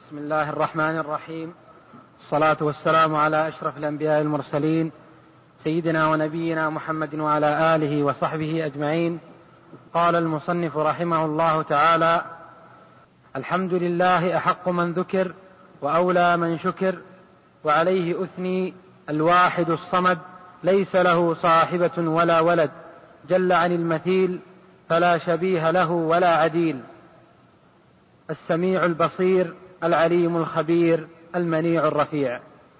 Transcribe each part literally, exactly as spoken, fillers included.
بسم الله الرحمن الرحيم. الصلاة والسلام على أشرف الأنبياء المرسلين سيدنا ونبينا محمد وعلى آله وصحبه أجمعين. قال المصنف رحمه الله تعالى: الحمد لله أحق من ذكر وأولى من شكر، وعليه أثني الواحد الصمد ليس له صاحبة ولا ولد، جل عن المثيل فلا شبيه له ولا عديل، السميع البصير العليم الخبير المنيع الرفيع،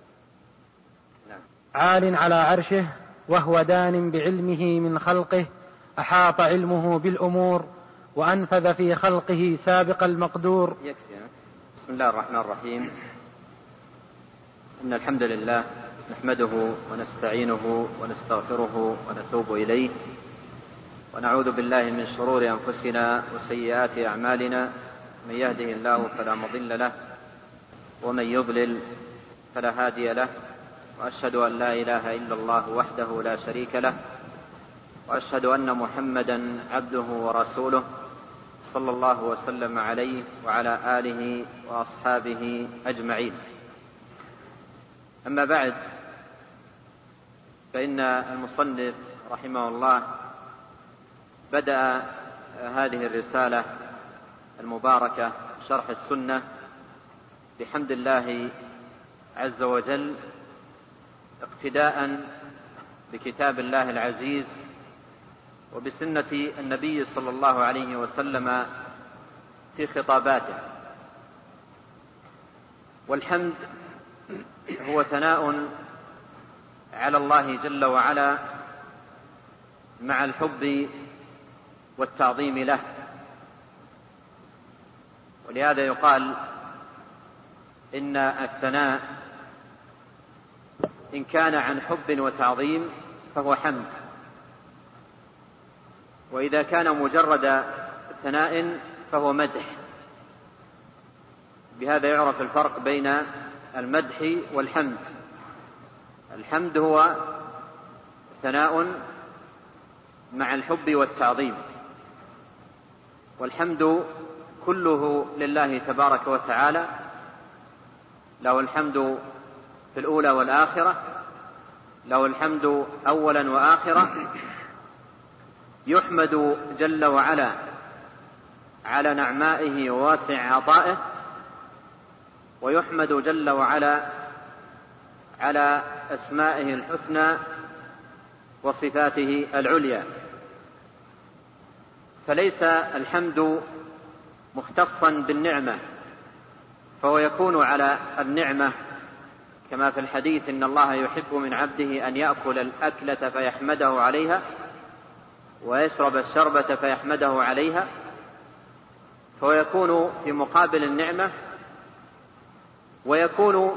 عال على عرشه وهو دان بعلمه من خلقه، أحاط علمه بالأمور وأنفذ في خلقه سابق المقدور. بسم الله الرحمن الرحيم. إن الحمد لله نحمده ونستعينه ونستغفره ونتوب إليه، ونعوذ بالله من شرور أنفسنا وسيئات أعمالنا، من يهده الله فلا مضل له ومن يضلل فلا هادي له، وأشهد أن لا إله إلا الله وحده لا شريك له، وأشهد أن محمدا عبده ورسوله صلى الله وسلم عليه وعلى آله وأصحابه أجمعين. أما بعد، فإن المصنف رحمه الله بدأ هذه الرسالة المباركة شرح السنة بحمد الله عز وجل، اقتداء بكتاب الله العزيز وبسنة النبي صلى الله عليه وسلم في خطاباته. والحمد هو ثناء على الله جل وعلا مع الحب والتعظيم له، ولهذا يقال إن الثناء إن كان عن حب وتعظيم فهو حمد، وإذا كان مجرد ثناء فهو مدح. بهذا يعرف الفرق بين المدح والحمد. الحمد هو ثناء مع الحب والتعظيم، والحمد كله لله تبارك وتعالى، له الحمد في الأولى والآخرة، له الحمد أولا وآخرة. يحمد جل وعلا على نعمائه وواسع عطائه، ويحمد جل وعلا على أسمائه الحسنى وصفاته العليا. فليس الحمد مختصا بالنعمة، فهو يكون على النعمة كما في الحديث: إن الله يحب من عبده أن يأكل الأكلة فيحمده عليها ويشرب الشربة فيحمده عليها، فهو يكون في مقابل النعمة، ويكون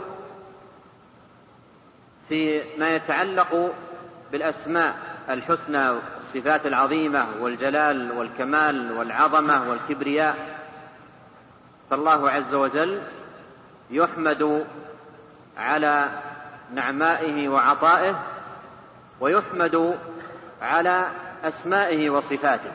في ما يتعلق بالأسماء الحسنى والصفات العظيمة والجلال والكمال والعظمة والكبرياء. فالله عز وجل يحمد على نعمائه وعطائه، ويحمد على أسمائه وصفاته،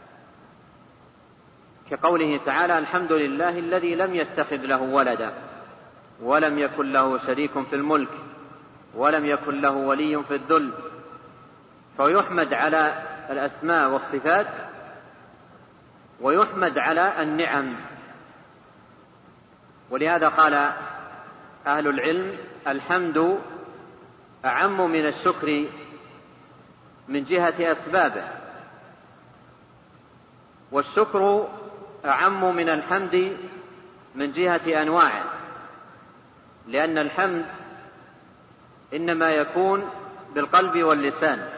كقوله تعالى: الحمد لله الذي لم يتخذ له ولدا ولم يكن له شريك في الملك ولم يكن له ولي في الذل. فيحمد على الأسماء والصفات، ويحمد على النعم. ولهذا قال أهل العلم: الحمد أعم من الشكر من جهة أسبابه، والشكر أعم من الحمد من جهة أنواعه، لأن الحمد إنما يكون بالقلب واللسان،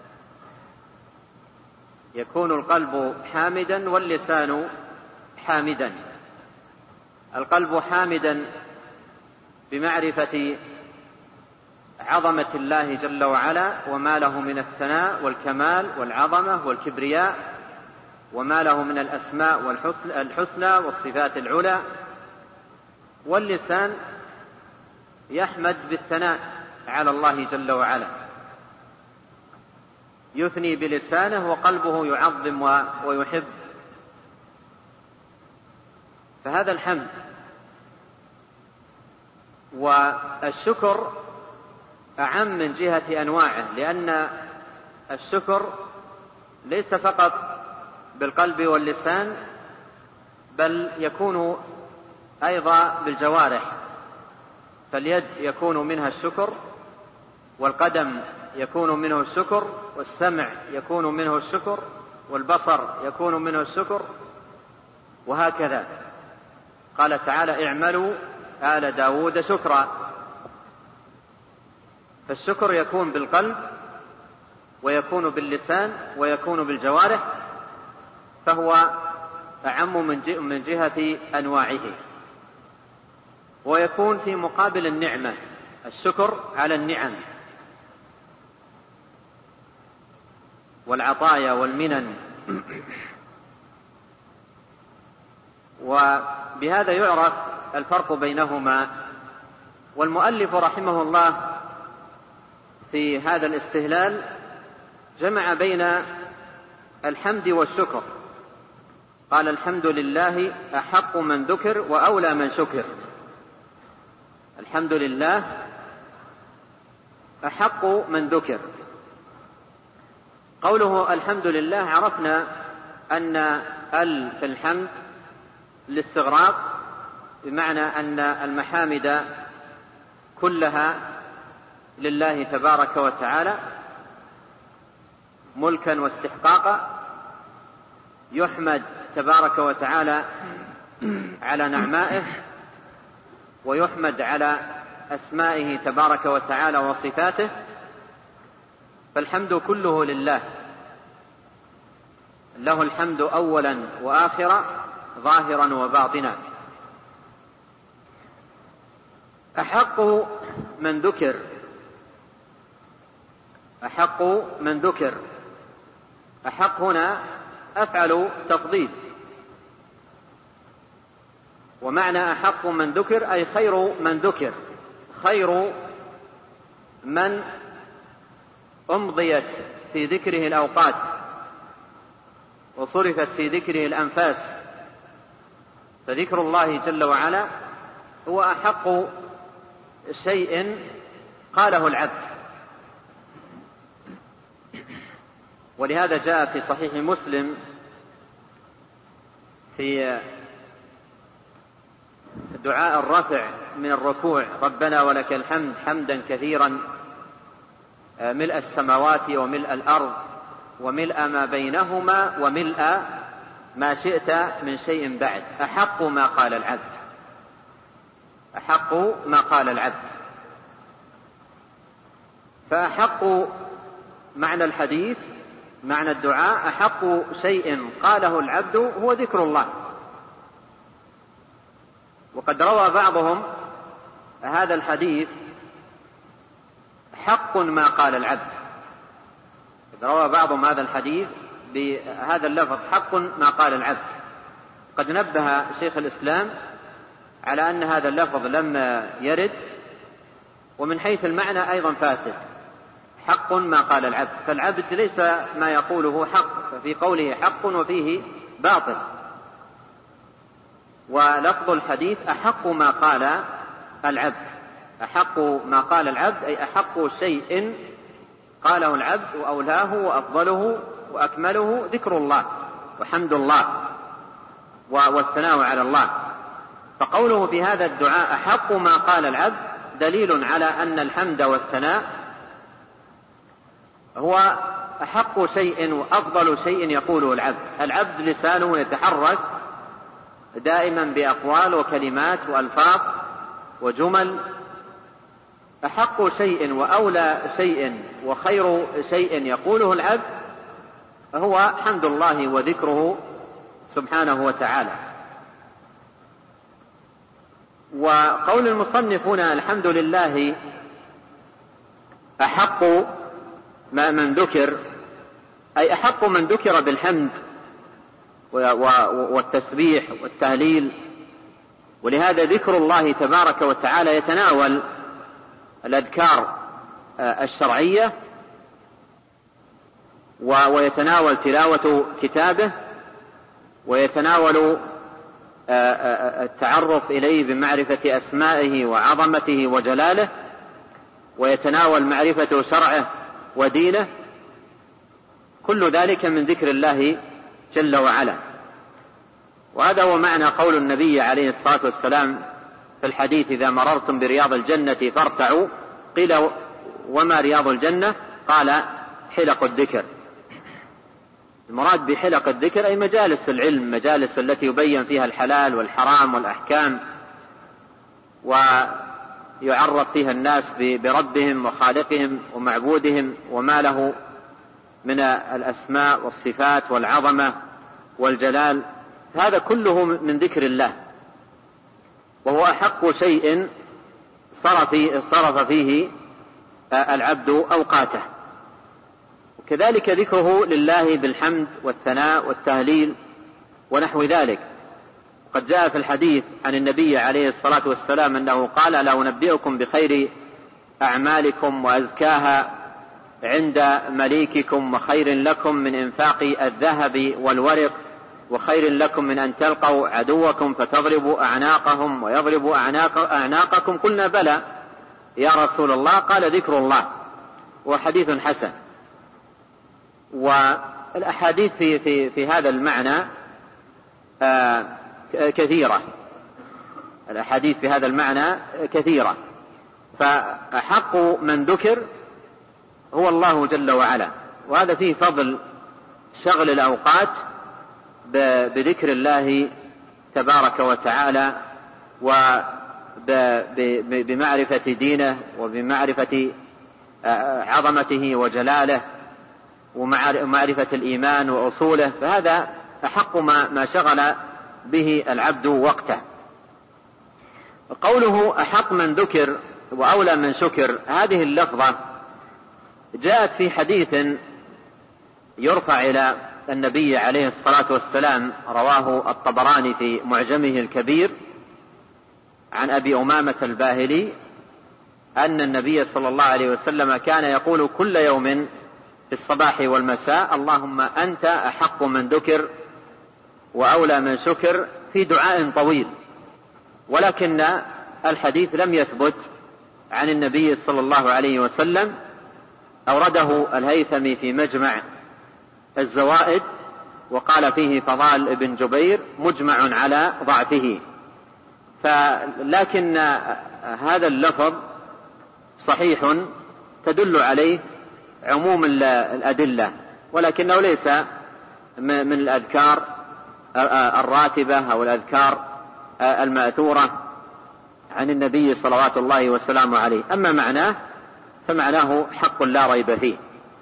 يكون القلب حامدا واللسان حامدا. القلب حامدا بمعرفة عظمة الله جل وعلا وما له من الثناء والكمال والعظمة والكبرياء، وما له من الأسماء الحسنى والصفات العلى. واللسان يحمد بالثناء على الله جل وعلا، يثني بلسانه وقلبه يعظم ويحب. فهذا الحمد والشكر أعم من جهة أنواعه، لأن الشكر ليس فقط بالقلب واللسان، بل يكون أيضا بالجوارح، فاليد يكون منها الشكر، والقدم يكون منه الشكر، والسمع يكون منه الشكر، والبصر يكون منه الشكر، وهكذا. قال تعالى: اعملوا آل داود شكرا. فالشكر يكون بالقلب، ويكون باللسان، ويكون بالجوارح، فهو أعم من جهة أنواعه. ويكون في مقابل النعمة، الشكر على النعم والعطايا والمنن. وبهذا يعرف الفرق بينهما. والمؤلف رحمه الله في هذا الاستهلال جمع بين الحمد والشكر. قال: الحمد لله أحق من ذكر وأولى من شكر. الحمد لله أحق من ذكر. قوله الحمد لله، عرفنا أن ال في الحمد الاستغراق، بمعنى أن المحامد كلها لله تبارك وتعالى ملكا واستحقاقا، يحمد تبارك وتعالى على نعمائه، ويحمد على أسمائه تبارك وتعالى وصفاته، فالحمد كله لله، له الحمد أولا وآخرا، ظاهرا وباطنا. أحق من ذكر، أحق من ذكر. أحق هنا أفعل تفضيل، ومعنى أحق من ذكر أي خير من ذكر، خير من أمضيت في ذكره الأوقات وصرفت في ذكره الأنفاس. فذكر الله جل وعلا هو أحق شيء قاله العبد. ولهذا جاء في صحيح مسلم في دعاء الرفع من الركوع: ربنا ولك الحمد حمدا كثيرا ملء السماوات وملء الأرض وملء ما بينهما وملء ما شئت من شيء بعد. أحق ما قال العبد، أحق ما قال العبد. فأحق معنى الحديث، معنى الدعاء، أحق شيء قاله العبد هو ذكر الله. وقد روى بعضهم هذا الحديث حق ما قال العبد، قد روى بعضهم هذا الحديث بهذا اللفظ: حق ما قال العبد. قد نبه شيخ الإسلام على أن هذا اللفظ لم يرد، ومن حيث المعنى أيضا فاسد. حق ما قال العبد، فالعبد ليس ما يقوله حق، ففي قوله حق وفيه باطل. ولفظ الحديث أحق ما قال العبد، أحق ما قال العبد أي أحق شيء قاله العبد وأولاه وأفضله وأكمله ذكر الله وحمد الله والثناء على الله. فقوله في هذا الدعاء أحق ما قال العبد دليل على أن الحمد والثناء هو أحق شيء وأفضل شيء يقوله العبد. العبد لسانه يتحرك دائما بأقوال وكلمات وألفاظ وجمل. أحق شيء وأولى شيء وخير شيء يقوله العبد هو حمد الله وذكره سبحانه وتعالى. وقول المصنف هنا الحمد لله أحق ما من ذكر، أي أحق من ذكر بالحمد والتسبيح والتهليل. ولهذا ذكر الله تبارك وتعالى يتناول الأذكار الشرعية، ويتناول تلاوة كتابه، ويتناول التعرف إليه بمعرفة أسمائه وعظمته وجلاله، ويتناول معرفة شرعه ودينه، كل ذلك من ذكر الله جل وعلا. وهذا هو معنى قول النبي عليه الصلاة والسلام في الحديث: إذا مررتم برياض الجنة فارتعوا. قيل: وما رياض الجنة؟ قال: حلق الذكر. المراد بحلق الذكر أي مجالس العلم، مجالس التي يبين فيها الحلال والحرام والأحكام، ويعرف فيها الناس بربهم وخالقهم ومعبودهم وما له من الأسماء والصفات والعظمة والجلال. هذا كله من ذكر الله، وهو أحق شيء صرف فيه العبد أوقاته. وكذلك ذكره لله بالحمد والثناء والتهليل ونحو ذلك. قد جاء في الحديث عن النبي عليه الصلاة والسلام أنه قال: لا أنبئكم بخير أعمالكم وأزكاها عند مليككم، وخير لكم من إنفاق الذهب والورق، وخير لكم من أن تلقوا عدوكم فتضربوا أعناقهم ويضربوا أعناق أعناقكم. قلنا: بلى يا رسول الله. قال: ذكر الله. وحديث حسن. والأحاديث في, في, في هذا المعنى آه كثيرة الأحاديث في هذا المعنى كثيرة. فأحق من ذكر هو الله جل وعلا، وهذا فيه فضل شغل الأوقات بذكر الله تبارك وتعالى، وبمعرفة دينه وبمعرفة عظمته وجلاله ومعرفة الإيمان وأصوله. فهذا أحق ما شغل به العبد وقته. قوله أحق من ذكر وأولى من شكر، هذه اللفظة جاءت في حديث يرفع إلى النبي عليه الصلاة والسلام، رواه الطبراني في معجمه الكبير عن أبي أمامة الباهلي أن النبي صلى الله عليه وسلم كان يقول كل يوم في الصباح والمساء: اللهم أنت أحق من ذكر وأولى من شكر، في دعاء طويل. ولكن الحديث لم يثبت عن النبي صلى الله عليه وسلم. أورده الهيثمي في مجمع الزوائد وقال فيه فضال بن جبير مجمع على ضعفه. لكن هذا اللفظ صحيح تدل عليه عموم الأدلة، ولكنه ليس من الأذكار الراتبة أو الأذكار المأثورة عن النبي صلوات الله وسلامه عليه. أما معناه فمعناه حق لا ريب فيه.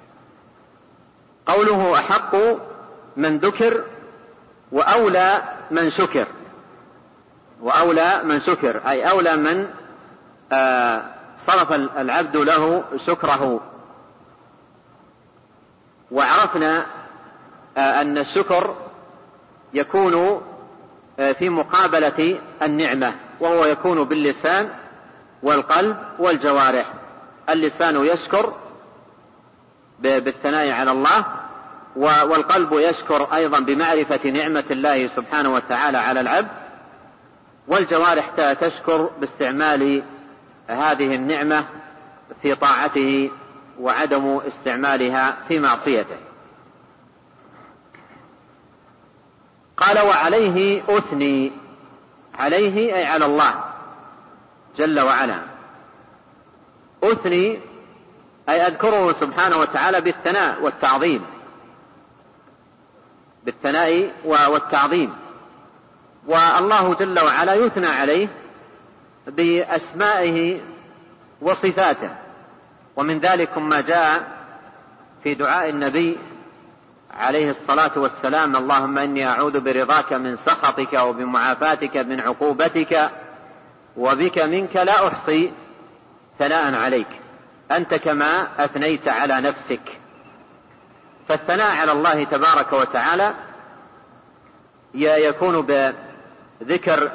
قوله أحق من ذكر وأولى من شكر، وأولى من شكر أي أولى من صرف العبد له شكره. وعرفنا أن الشكر يكون في مقابلة النعمة، وهو يكون باللسان والقلب والجوارح. اللسان يشكر بالثناء على الله، والقلب يشكر أيضا بمعرفة نعمة الله سبحانه وتعالى على العبد، والجوارح تشكر باستعمال هذه النعمة في طاعته وعدم استعمالها في معصيته. قال: وعليه أثني. عليه أي على الله جل وعلا. أثني أي أذكره سبحانه وتعالى بالثناء والتعظيم، بالثناء والتعظيم. والله جل وعلا يثنى عليه بأسمائه وصفاته، ومن ذلك ما جاء في دعاء النبي عليه الصلاة والسلام: اللهم إني أعوذ برضاك من سخطك وبمعافاتك من عقوبتك وبك منك لا أحصي ثناء عليك أنت كما أثنيت على نفسك. فالثناء على الله تبارك وتعالى يكون بذكر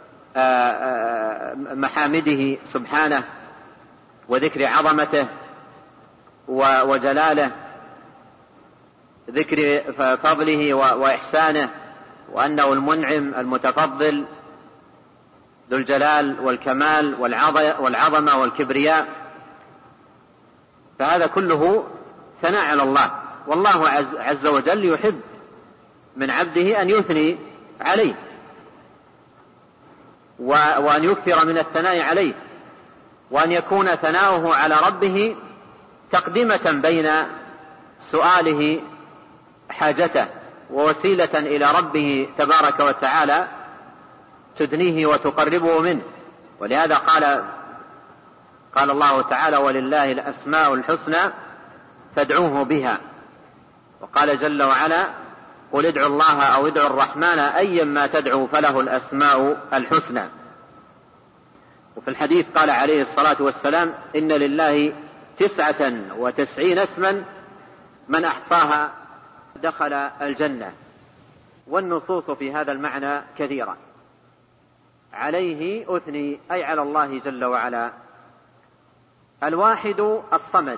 محامده سبحانه وذكر عظمته وجلاله، ذكر فضله وإحسانه وأنه المنعم المتفضل ذو الجلال والكمال والعظمة والكبرياء، فهذا كله ثناء على الله. والله عز وجل يحب من عبده أن يثني عليه وأن يكثر من الثناء عليه، وأن يكون ثناؤه على ربه تقدمة بين سؤاله حاجته ووسيلة إلى ربه تبارك وتعالى تدنيه وتقربه منه. ولهذا قال قال الله تعالى: ولله الأسماء الحسنى فادعوه بها. وقال جل وعلا: قل ادعوا الله أو ادعوا الرحمن أيما تدعوا فله الأسماء الحسنى. وفي الحديث قال عليه الصلاة والسلام: إن لله تسعة وتسعين اسما من أحصاها دخل الجنة. والنصوص في هذا المعنى كثيرة. عليه أثني أي على الله جل وعلا. الواحد الصمد.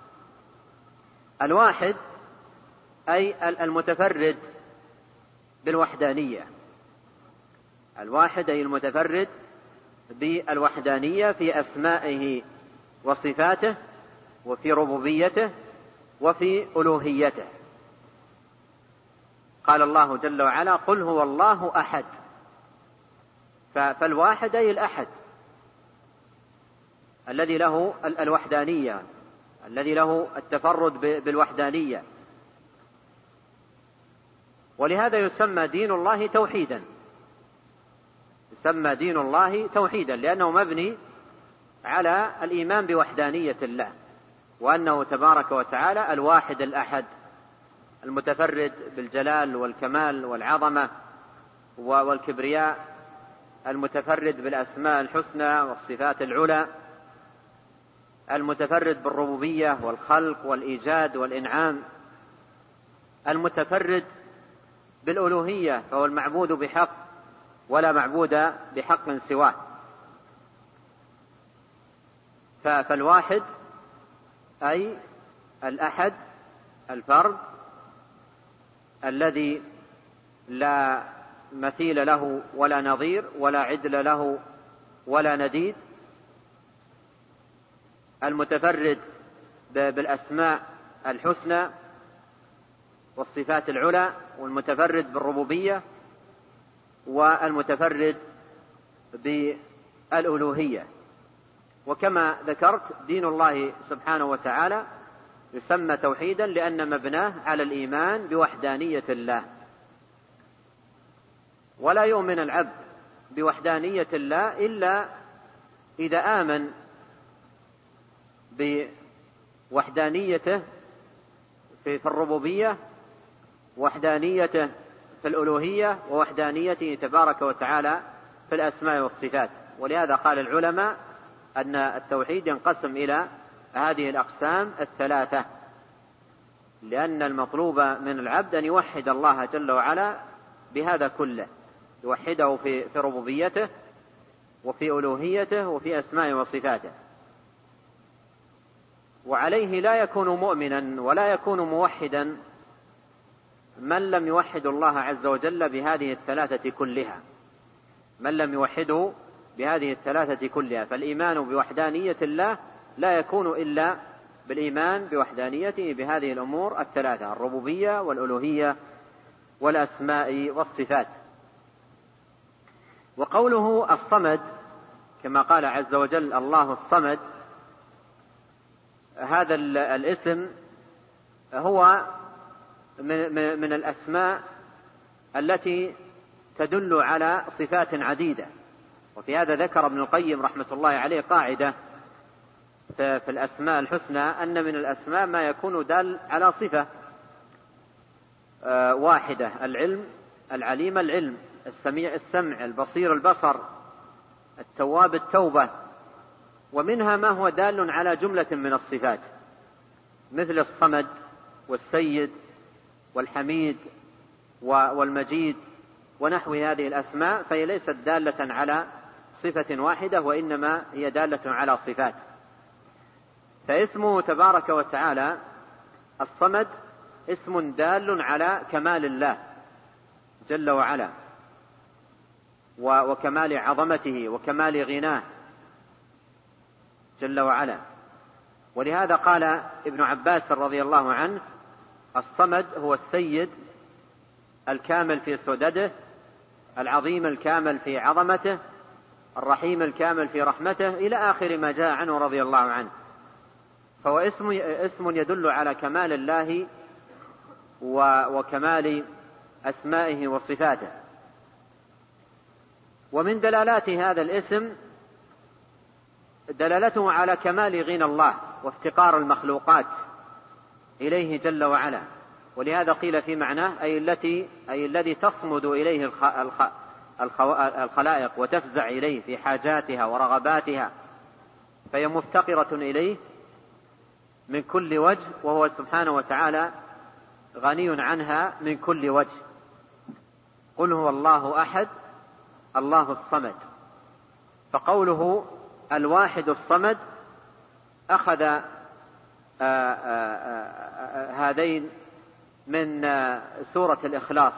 الواحد أي المتفرد بالوحدانية. الواحد أي المتفرد بالوحدانية في أسمائه وصفاته، وفي ربوبيته، وفي ألوهيته. قال الله جل وعلا: قل هو الله أحد. فالواحد أي الأحد الذي له الوحدانية، الذي له التفرد بالوحدانية. ولهذا يسمى دين الله توحيدا. يسمى دين الله توحيدا لأنه مبني على الإيمان بوحدانية الله، وأنه تبارك وتعالى الواحد الأحد المتفرد بالجلال والكمال والعظمة والكبرياء، المتفرد بالأسماء الحسنى والصفات العلى، المتفرد بالربوبية والخلق والإيجاد والإنعام، المتفرد بالألوهية فهو المعبود بحق ولا معبود بحق سواه. فالواحد أي الأحد الفرد الذي لا مثيل له ولا نظير ولا عدل له ولا نديد، المتفرد بالأسماء الحسنى والصفات العلى، والمتفرد بالربوبية، والمتفرد بالألوهية. وكما ذكرت دين الله سبحانه وتعالى يسمى توحيدا لأن مبناه على الإيمان بوحدانية الله. ولا يؤمن العبد بوحدانية الله إلا إذا آمن بوحدانيته في الربوبية، وحدانيته في الألوهية، ووحدانيته تبارك وتعالى في الأسماء والصفات. ولهذا قال العلماء أن التوحيد ينقسم إلى هذه الأقسام الثلاثة، لأن المطلوب من العبد أن يوحد الله جل وعلا بهذا كله، يوحده في في ربوبيته وفي ألوهيته وفي أسماء وصفاته. وعليه لا يكون مؤمنا ولا يكون موحدا من لم يوحد الله عز وجل بهذه الثلاثة كلها، من لم يوحده بهذه الثلاثة كلها. فالإيمان بوحدانية الله لا يكون إلا بالإيمان بوحدانيته بهذه الأمور الثلاثة: الربوبية والألوهية والأسماء والصفات. وقوله الصمد كما قال عز وجل الله الصمد، هذا الاسم هو من الأسماء التي تدل على صفات عديدة. وفي هذا ذكر ابن القيم رحمة الله عليه قاعدة في الأسماء الحسنى أن من الأسماء ما يكون دال على صفة واحدة: العلم العليم العلم، السميع السمع، البصير البصر، التواب التوبة. ومنها ما هو دال على جملة من الصفات مثل الصمد والسيد والحميد والمجيد ونحو هذه الأسماء، فهي ليست دالة على صفة واحدة وإنما هي دالة على صفات. فاسمه تبارك وتعالى الصمد اسم دال على كمال الله جل وعلا وكمال عظمته وكمال غناه جل وعلا. ولهذا قال ابن عباس رضي الله عنه: الصمد هو السيد الكامل في سدده، العظيم الكامل في عظمته، الرحيم الكامل في رحمته، إلى آخر ما جاء عنه رضي الله عنه. فهو اسم, اسم يدل على كمال الله وكمال أسمائه وصفاته. ومن دلالات هذا الاسم دلالته على كمال غنى الله وافتقار المخلوقات إليه جل وعلا. ولهذا قيل في معناه أي التي أي الذي تصمد إليه الخ... الخ... الخو... الخلائق وتفزع إليه في حاجاتها ورغباتها، فهي مفتقرة إليه من كل وجه، وهو سبحانه وتعالى غني عنها من كل وجه. قل هو الله أحد الله الصمد. فقوله الواحد الصمد أخذ آآ آآ هذين من سورة الإخلاص.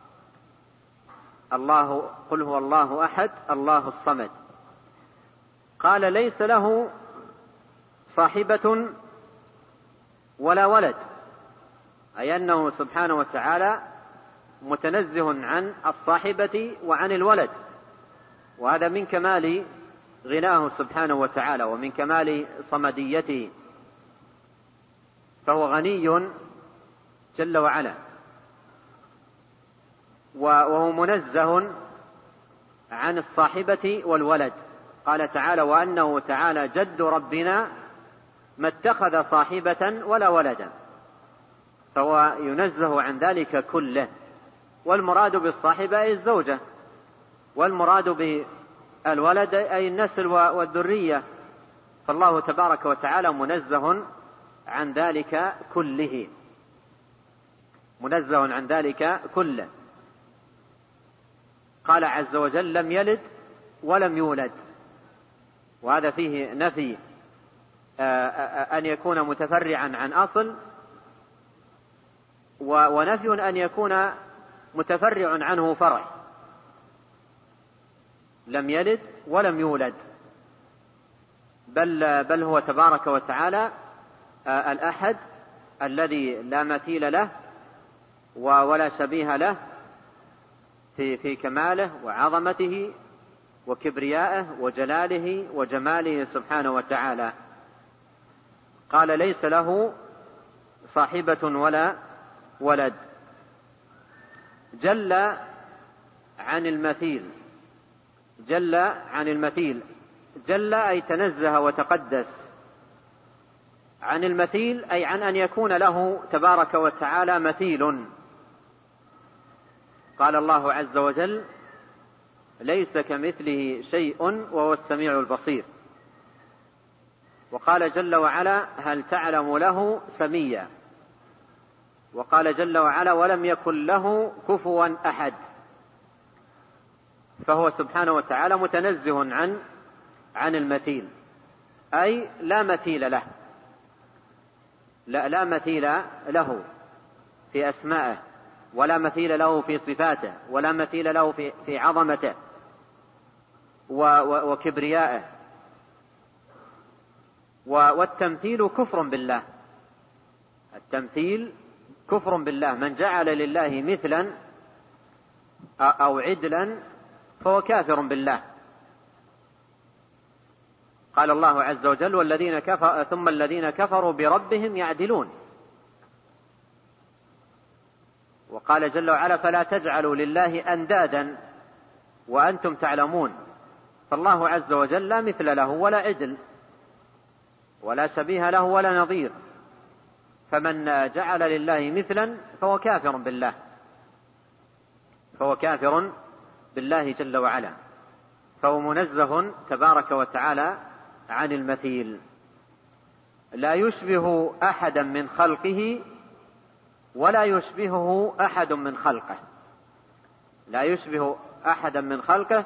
الله قل هو الله أحد الله الصمد. قال ليس له صاحبة ولا ولد، أي أنه سبحانه وتعالى متنزه عن الصاحبة وعن الولد، وهذا من كمال غناه سبحانه وتعالى ومن كمال صمديته، فهو غني جل وعلا، وهو منزه عن الصاحبة والولد. قال تعالى: وأنه تعالى جد ربنا ما اتخذ صاحبة ولا ولدا، فهو ينزه عن ذلك كله. والمراد بالصاحبة أي الزوجة، والمراد بالولد أي النسل والذرية، فالله تبارك وتعالى منزه عن ذلك كله، منزه عن ذلك كله. قال عز وجل: لم يلد ولم يولد، وهذا فيه نفي أن يكون متفرعا عن أصل، ونفي أن يكون متفرع عنه فرع. لم يلد ولم يولد، بل, بل هو تبارك وتعالى الأحد الذي لا مثيل له ولا شبيه له في, في كماله وعظمته وكبريائه وجلاله وجماله سبحانه وتعالى. قال: ليس له صاحبة ولا ولد. جل عن المثيل، جل عن المثيل، جل أي تنزه وتقدس، عن المثيل أي عن أن يكون له تبارك وتعالى مثيل. قال الله عز وجل: ليس كمثله شيء وهو السميع البصير. وقال جل وعلا: هل تعلم له سميا. وقال جل وعلا: ولم يكن له كفوا أحد. فهو سبحانه وتعالى متنزه عن عن المثيل، أي لا مثيل له، لا, لا مثيل له في أسمائه، ولا مثيل له في صفاته، ولا مثيل له في, في عظمته وكبريائه. والتمثيل كفر بالله، التمثيل كفر بالله. من جعل لله مثلا أو عدلا فهو كافر بالله. قال الله عز وجل: والذين كفر ثم الذين كفروا بربهم يعدلون. وقال جل وعلا: فلا تجعلوا لله أندادا وأنتم تعلمون. فالله عز وجل لا مثل له ولا عدل ولا شبيه له ولا نظير، فمن جعل لله مثلا فهو كافر بالله، فهو كافر بالله جل وعلا، فهو منزه تبارك وتعالى عن المثيل. لا يشبه أحدا من خلقه ولا يشبهه أحد من خلقه، لا يشبه أحدا من خلقه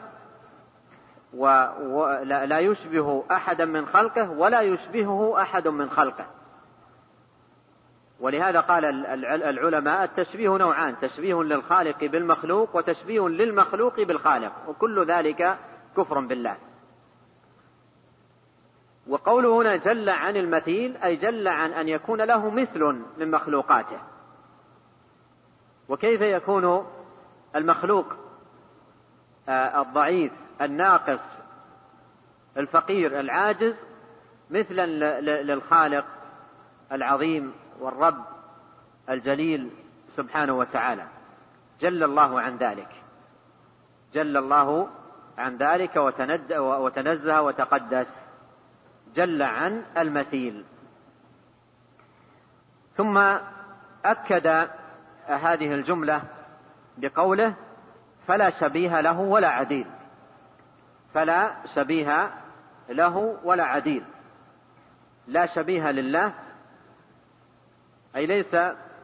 ولا لا يشبه أحدا من خلقه ولا يشبهه أحد من خلقه. ولهذا قال العلماء التشبيه نوعان: تشبيه للخالق بالمخلوق وتشبيه للمخلوق بالخالق، وكل ذلك كفر بالله. وقوله هنا جل عن المثيل أي جل عن أن يكون له مثل من مخلوقاته. وكيف يكون المخلوق الضعيف الناقص الفقير العاجز مثلا للخالق العظيم والرب الجليل سبحانه وتعالى؟ جل الله عن ذلك، جل الله عن ذلك وتنزه وتقدس، جل عن المثيل. ثم أكد هذه الجملة بقوله فلا شبيه له ولا عديل، فلا شبيه له ولا عديل. لا شبيه لله أي ليس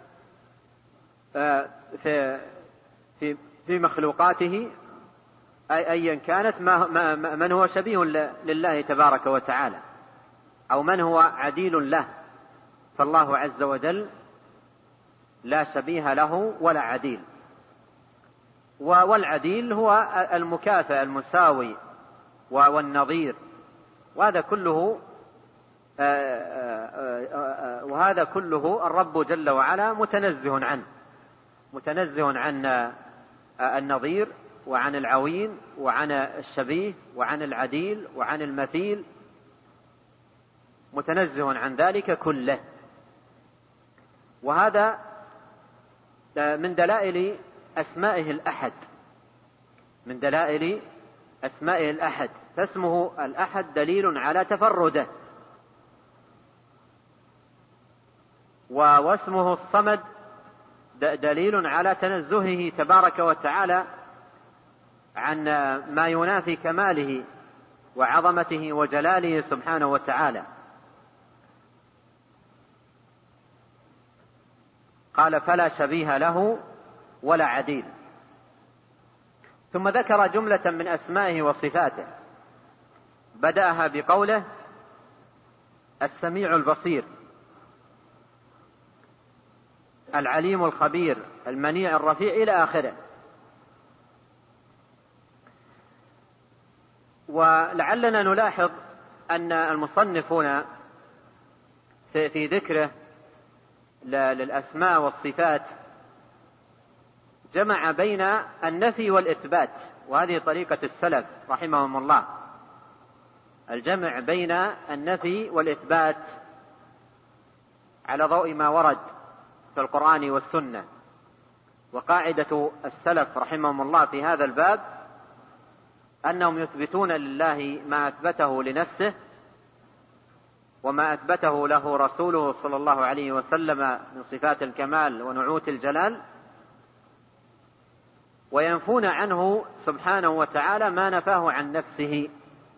في في في مخلوقاته أي أيا كانت ما من هو شبيه لله تبارك وتعالى أو من هو عديل له، فالله عز وجل لا شبيه له ولا عديل. والعديل هو المكافئ المساوي والنظير، وهذا كله وهذا كله الرب جل وعلا متنزه عنه، متنزه عن النظير وعن العوين وعن الشبيه وعن العديل وعن المثيل، متنزه عن ذلك كله. وهذا من دلائل أسمائه الأحد، من دلائل أسمائه الأحد، فاسمه الأحد دليل على تفرده، واسمه الصمد دليل على تنزهه تبارك وتعالى عن ما ينافي كماله وعظمته وجلاله سبحانه وتعالى. قال فلا شبيه له ولا عديل. ثم ذكر جملة من أسمائه وصفاته، بدأها بقوله السميع البصير، العليم الخبير، المنيع الرفيع إلى آخره. ولعلنا نلاحظ أن المصنفون في ذكره للأسماء والصفات جمع بين النفي والإثبات، وهذه طريقة السلف رحمهم الله، الجمع بين النفي والإثبات على ضوء ما ورد في القرآن والسنة. وقاعدة السلف رحمهم الله في هذا الباب أنهم يثبتون لله ما أثبته لنفسه وما أثبته له رسوله صلى الله عليه وسلم من صفات الكمال ونعوت الجلال، وينفون عنه سبحانه وتعالى ما نفاه عن نفسه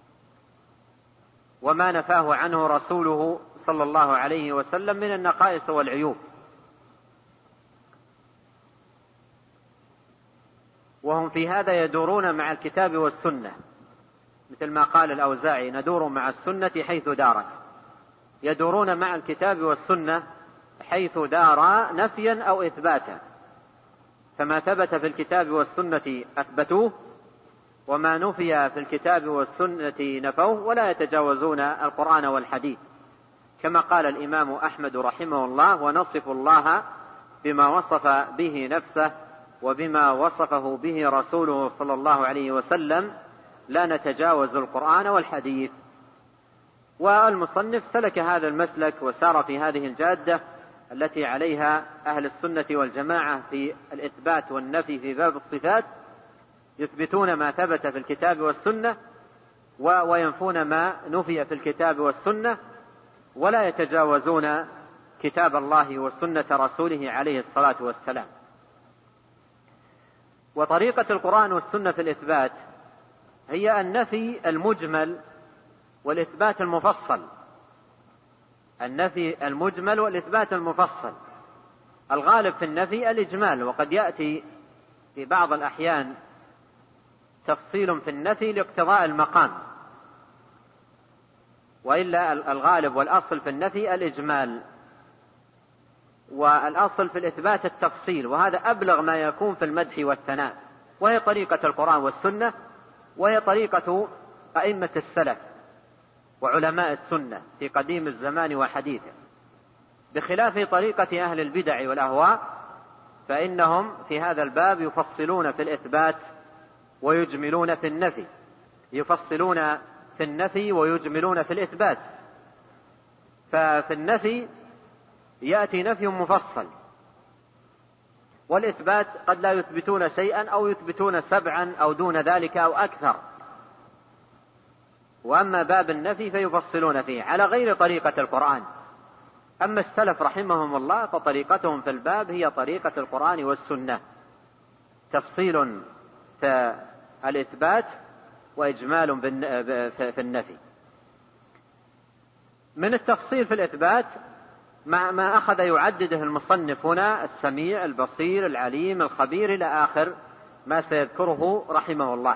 وما نفاه عنه رسوله صلى الله عليه وسلم من النقائص والعيوب. وهم في هذا يدورون مع الكتاب والسنة، مثل ما قال الأوزاعي ندور مع السنة حيث دارت، يدورون مع الكتاب والسنة حيث دار نفيا أو إثباتا، فما ثبت في الكتاب والسنة أثبتوه، وما نفي في الكتاب والسنة نفوه، ولا يتجاوزون القرآن والحديث، كما قال الإمام أحمد رحمه الله ونصف الله بما وصف به نفسه وبما وصفه به رسوله صلى الله عليه وسلم، لا نتجاوز القرآن والحديث. والمصنف سلك هذا المسلك وسار في هذه الجادة التي عليها أهل السنة والجماعة في الإثبات والنفي في باب الصفات، يثبتون ما ثبت في الكتاب والسنة وينفون ما نفي في الكتاب والسنة، ولا يتجاوزون كتاب الله وسنة رسوله عليه الصلاة والسلام. وطريقة القرآن والسنة في الإثبات هي النفي المجمل والإثبات المفصل، النفي المجمل والإثبات المفصل. الغالب في النفي الإجمال، وقد يأتي في بعض الأحيان تفصيل في النفي لاقتضاء المقام، وإلا الغالب والأصل في النفي الإجمال. والأصل في الإثبات التفصيل، وهذا أبلغ ما يكون في المدح والثناء، وهي طريقة القرآن والسنة، وهي طريقة أئمة السلف وعلماء السنة في قديم الزمان وحديثه، بخلاف طريقة أهل البدع والأهواء، فإنهم في هذا الباب يفصلون في الإثبات ويجملون في النفي، يفصلون في النفي ويجملون في الإثبات. ففي النفي يأتي نفي مفصل، والإثبات قد لا يثبتون شيئا أو يثبتون سبعا أو دون ذلك أو أكثر. وأما باب النفي فيفصلون فيه على غير طريقة القرآن. أما السلف رحمهم الله فطريقتهم في الباب هي طريقة القرآن والسنة، تفصيل في الإثبات وإجمال في النفي. من التفصيل في الإثبات ما أخذ يعدده المصنف هنا: السميع، البصير، العليم، الخبير، إلى آخر ما سيذكره رحمه الله.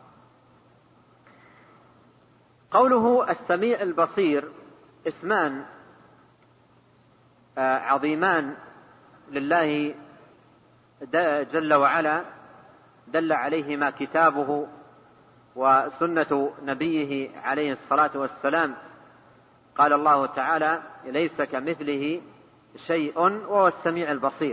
قوله السميع البصير اسمان عظيمان لله جل وعلا، دل عليهما كتابه وسنة نبيه عليه الصلاة والسلام. قال الله تعالى: ليس كمثله شيء وهو السميع البصير.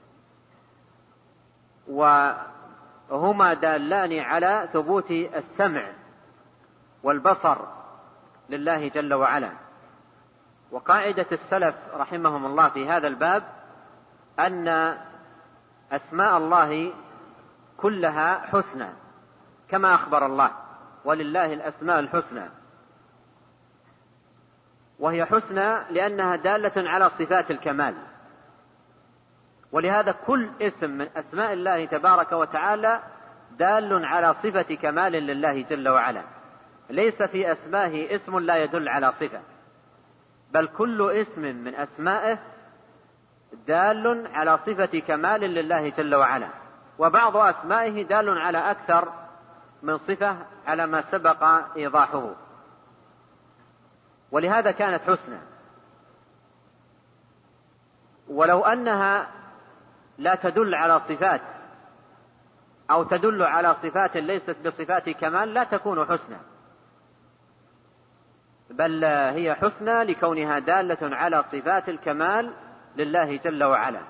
وهما دالان على ثبوت السمع والبصر لله جل وعلا. وقاعدة السلف رحمهم الله في هذا الباب أن أسماء الله كلها حسنى كما أخبر الله: ولله الأسماء الحسنى. وهي حسنى لأنها دالة على صفات الكمال، ولهذا كل اسم من أسماء الله تبارك وتعالى دال على صفة كمال لله جل وعلا. ليس في أسمائه اسم لا يدل على صفة، بل كل اسم من أسمائه دال على صفة كمال لله جل وعلا، وبعض أسمائه دال على أكثر من صفة على ما سبق إيضاحه. ولهذا كانت حسنى. ولو أنها لا تدل على صفات أو تدل على صفات ليست بصفات كمال لا تكون حسنى، بل هي حسنى لكونها دالة على صفات الكمال لله جل وعلا.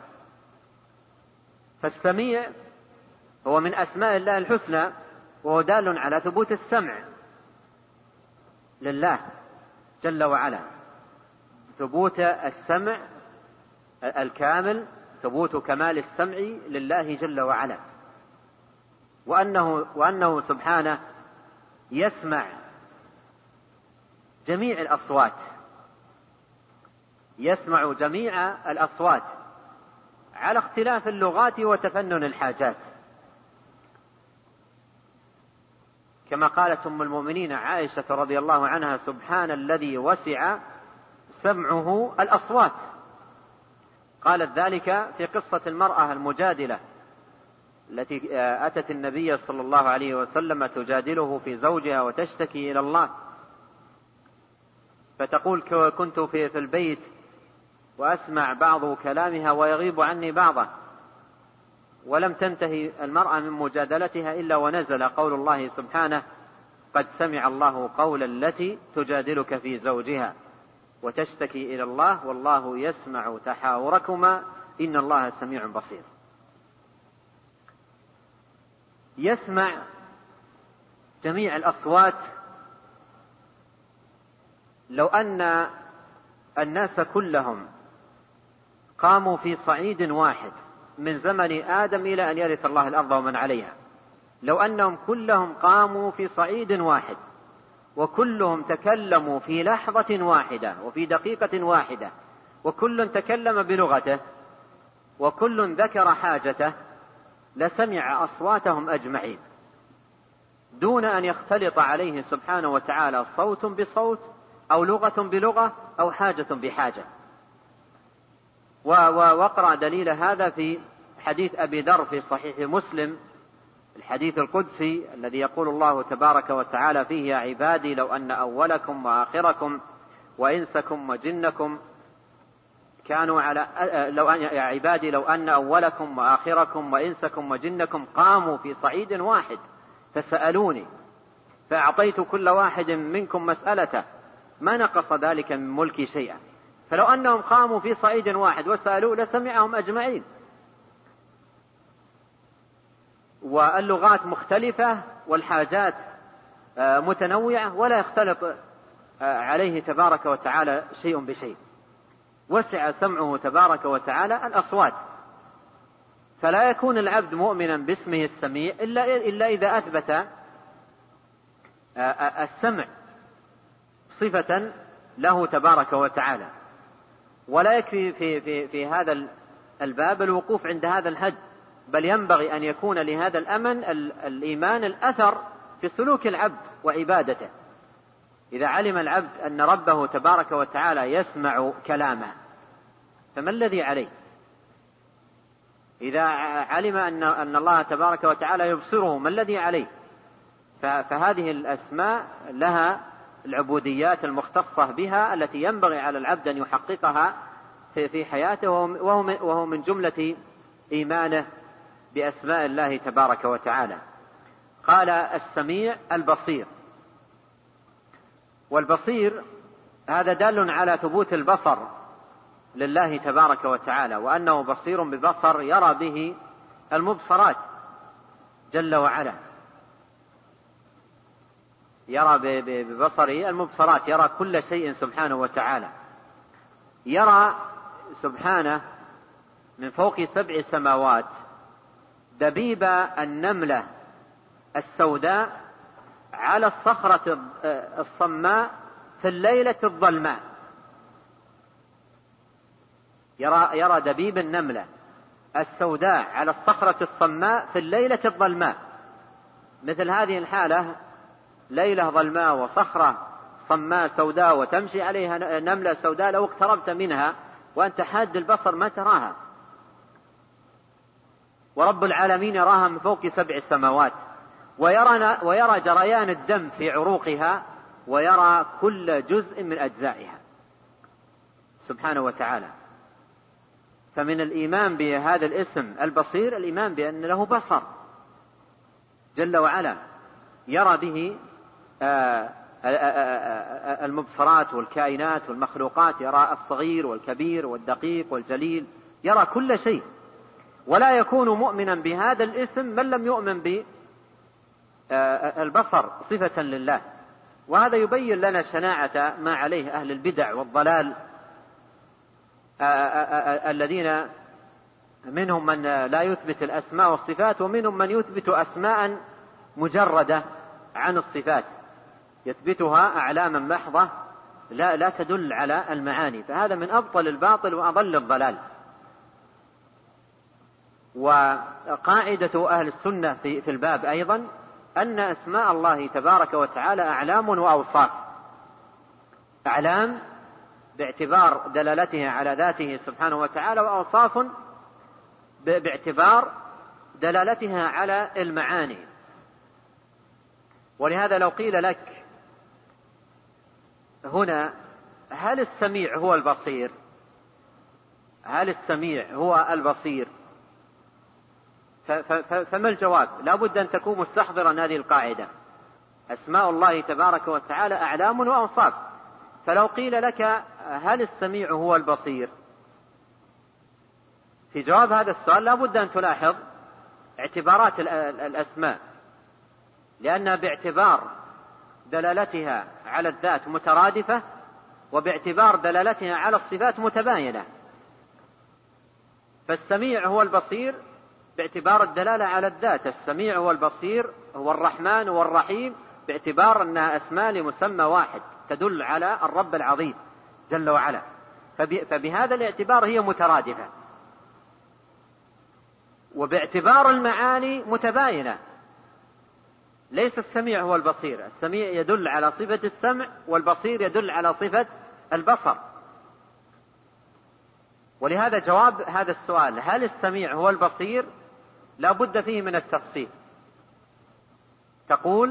فالسميع هو من أسماء الله الحسنى، وهو دال على ثبوت السمع لله جل وعلا، ثبوت السمع الكامل، ثبوت كمال السمع لله جل وعلا، وأنه, وأنه سبحانه يسمع جميع الأصوات، يسمع جميع الأصوات على اختلاف اللغات وتفنن الحاجات، كما قالت أم المؤمنين عائشة رضي الله عنها: سبحان الذي وسع سمعه الأصوات. قالت ذلك في قصة المرأة المجادلة التي أتت النبي صلى الله عليه وسلم تجادله في زوجها وتشتكي إلى الله، فتقول: كنت في البيت وأسمع بعض كلامها ويغيب عني بعضه. ولم تنتهي المرأة من مجادلتها إلا ونزل قول الله سبحانه: قد سمع الله قول التي تجادلك في زوجها وتشتكي إلى الله والله يسمع تحاوركما إن الله سميع بصير. يسمع جميع الأصوات. لو أن الناس كلهم قاموا في صعيد واحد من زمن آدم إلى أن يرث الله الأرض ومن عليها، لو أنهم كلهم قاموا في صعيد واحد وكلهم تكلموا في لحظة واحدة وفي دقيقة واحدة، وكل تكلم بلغته وكل ذكر حاجته، لسمع أصواتهم أجمعين دون أن يختلط عليه سبحانه وتعالى صوت بصوت أو لغة بلغة أو حاجة بحاجة. ووقرأ دليل هذا في حديث أبي ذر في صحيح مسلم، الحديث القدسي الذي يقول الله تبارك وتعالى فيه: يا عبادي لو أن أولكم وآخركم وإنسكم وجنكم كانوا على لو أن يا عبادي لو أن أولكم وآخركم وإنسكم وجنكم قاموا في صعيد واحد فسألوني فأعطيت كل واحد منكم مسألته ما نقص ذلك من ملكي شيئا. فلو أنهم قاموا في صعيد واحد وسألوا لسمعهم أجمعين. واللغات مختلفة والحاجات متنوعة ولا يختلط عليه تبارك وتعالى شيء بشيء. وسع سمعه تبارك وتعالى الأصوات، فلا يكون العبد مؤمنا باسمه السميع إلا, إلا إذا أثبت السمع صفة له تبارك وتعالى. ولا يكفي في, في, في هذا الباب الوقوف عند هذا الحد، بل ينبغي أن يكون لهذا الأمن الإيمان الأثر في سلوك العبد وعبادته. إذا علم العبد أن ربه تبارك وتعالى يسمع كلامه فما الذي عليه؟ إذا علم أن أن الله تبارك وتعالى يبصره ما الذي عليه؟ فهذه الأسماء لها العبوديات المختصة بها التي ينبغي على العبد أن يحققها في حياته، وهو من جملة إيمانه بأسماء الله تبارك وتعالى. قال السميع البصير. والبصير هذا دال على ثبوت البصر لله تبارك وتعالى، وأنه بصير ببصر يرى به المبصرات جل وعلا، يرى ببصره المبصرات، يرى كل شيء سبحانه وتعالى. يرى سبحانه من فوق سبع سماوات دبيب النملة السوداء على الصخرة الصماء في الليلة الظلماء. يرى, يرى دبيب النملة السوداء على الصخرة الصماء في الليلة الظلماء. مثل هذه الحالة، ليلة ظلماء وصخرة صماء سوداء وتمشي عليها نملة سوداء، لو اقتربت منها وأنت حاد البصر ما تراها، ورب العالمين يراها من فوق سبع سماوات، ويرى, ويرى جريان الدم في عروقها، ويرى كل جزء من أجزائها سبحانه وتعالى. فمن الإيمان بهذا الاسم البصير الإيمان بأن له بصر جل وعلا يرى به المبصرات والكائنات والمخلوقات، يرى الصغير والكبير والدقيق والجليل، يرى كل شيء. ولا يكون مؤمنا بهذا الاسم من لم يؤمن بالبصر صفة لله. وهذا يبين لنا شناعة ما عليه أهل البدع والضلال الذين منهم من لا يثبت الأسماء والصفات، ومنهم من يثبت أسماء مجردة عن الصفات، يثبتها أعلاما محضة لا, لا تدل على المعاني. فهذا من أبطل الباطل وأضل الضلال. وقاعدة أهل السنة في, في الباب أيضا أن أسماء الله تبارك وتعالى أعلام وأوصاف. أعلام باعتبار دلالتها على ذاته سبحانه وتعالى، وأوصاف باعتبار دلالتها على المعاني. ولهذا لو قيل لك هنا هل السميع هو البصير، هل السميع هو البصير، فما الجواب؟ لا بد أن تكون مستحضرا هذه القاعدة: أسماء الله تبارك وتعالى أعلام وأوصاف. فلو قيل لك هل السميع هو البصير، في جواب هذا السؤال لا بد أن تلاحظ اعتبارات الأسماء، لأنها باعتبار دلالتها على الذات مترادفة، وباعتبار دلالتها على الصفات متباينة. فالسميع هو البصير باعتبار الدلالة على الذات، السميع هو البصير هو الرحمن والرحيم باعتبار أنها أسماء لمسمى واحد تدل على الرب العظيم جل وعلا. فبهذا الاعتبار هي مترادفة، وباعتبار المعاني متباينة. ليس السميع هو البصير، السميع يدل على صفة السمع، والبصير يدل على صفة البصر. ولهذا جواب هذا السؤال هل السميع هو البصير لا بد فيه من التفصيل. تقول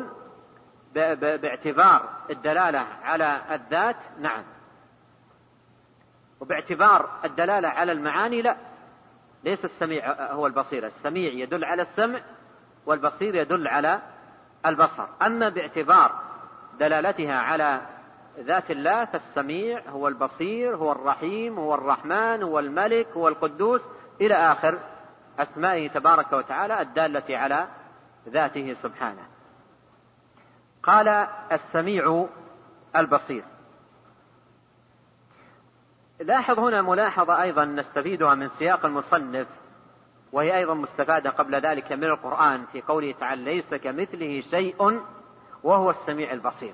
باعتبار الدلالة على الذات نعم، وباعتبار الدلالة على المعاني لا، ليس السميع هو البصير، السميع يدل على السمع والبصير يدل على البصر. أما باعتبار دلالتها على ذات الله فالسميع هو البصير هو الرحيم هو الرحمن هو الملك هو القدوس إلى آخر أسمائه تبارك وتعالى الدالة على ذاته سبحانه. قال السميع البصير. لاحظ هنا ملاحظة أيضا نستفيدها من سياق المصنف، وهي أيضا مستفادة قبل ذلك من القرآن في قوله تعالى ليس كمثله شيء وهو السميع البصير.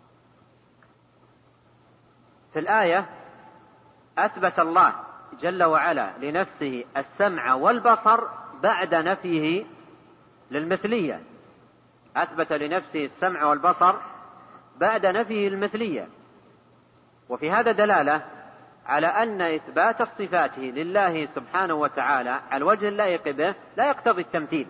في الآية أثبت الله جل وعلا لنفسه السمع والبصر بعد نفيه للمثلية، أثبت لنفسه السمع والبصر بعد نفيه المثلية، وفي هذا دلالة على أن إثبات الصفات لله سبحانه وتعالى على الوجه اللائق به لا يقتضي التمثيل،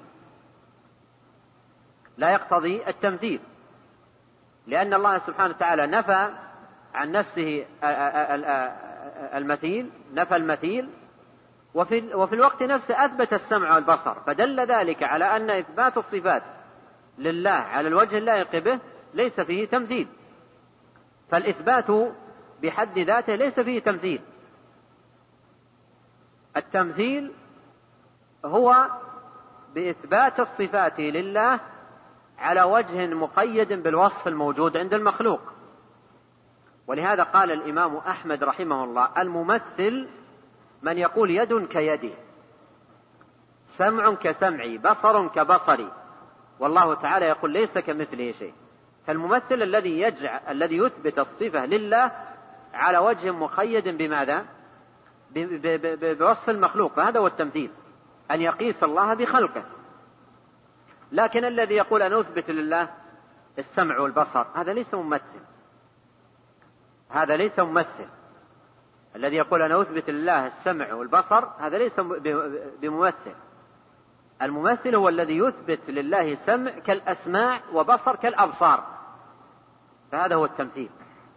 لا يقتضي التمثيل، لأن الله سبحانه وتعالى نفى عن نفسه المثيل، نفى المثيل، وفي, وفي الوقت نفسه أثبت السمع والبصر، فدل ذلك على أن إثبات الصفات لله على الوجه اللائق به ليس فيه تمثيل، فالإثبات بحد ذاته ليس فيه تمثيل. التمثيل هو بإثبات الصفات لله على وجه مقيد بالوصف الموجود عند المخلوق. ولهذا قال الإمام أحمد رحمه الله الممثل من يقول يد كيدي، سمع كسمعي، بصر كبصري، والله تعالى يقول ليس كمثله شيء. فالممثل الذي يجعل الذي يثبت الصفة لله على وجه مقيد بماذا؟ بوصف المخلوق، فهذا هو التمثيل، أن يقيس الله بخلقه. لكن الذي يقول أن أثبت لله السمع والبصر هذا ليس ممثل، هذا ليس ممثل. الذي يقول أن أثبت لله السمع والبصر هذا ليس بممثل. الممثل هو الذي يثبت لله سمع كالأسماع وبصر كالأبصار، فهذا هو التمثيل.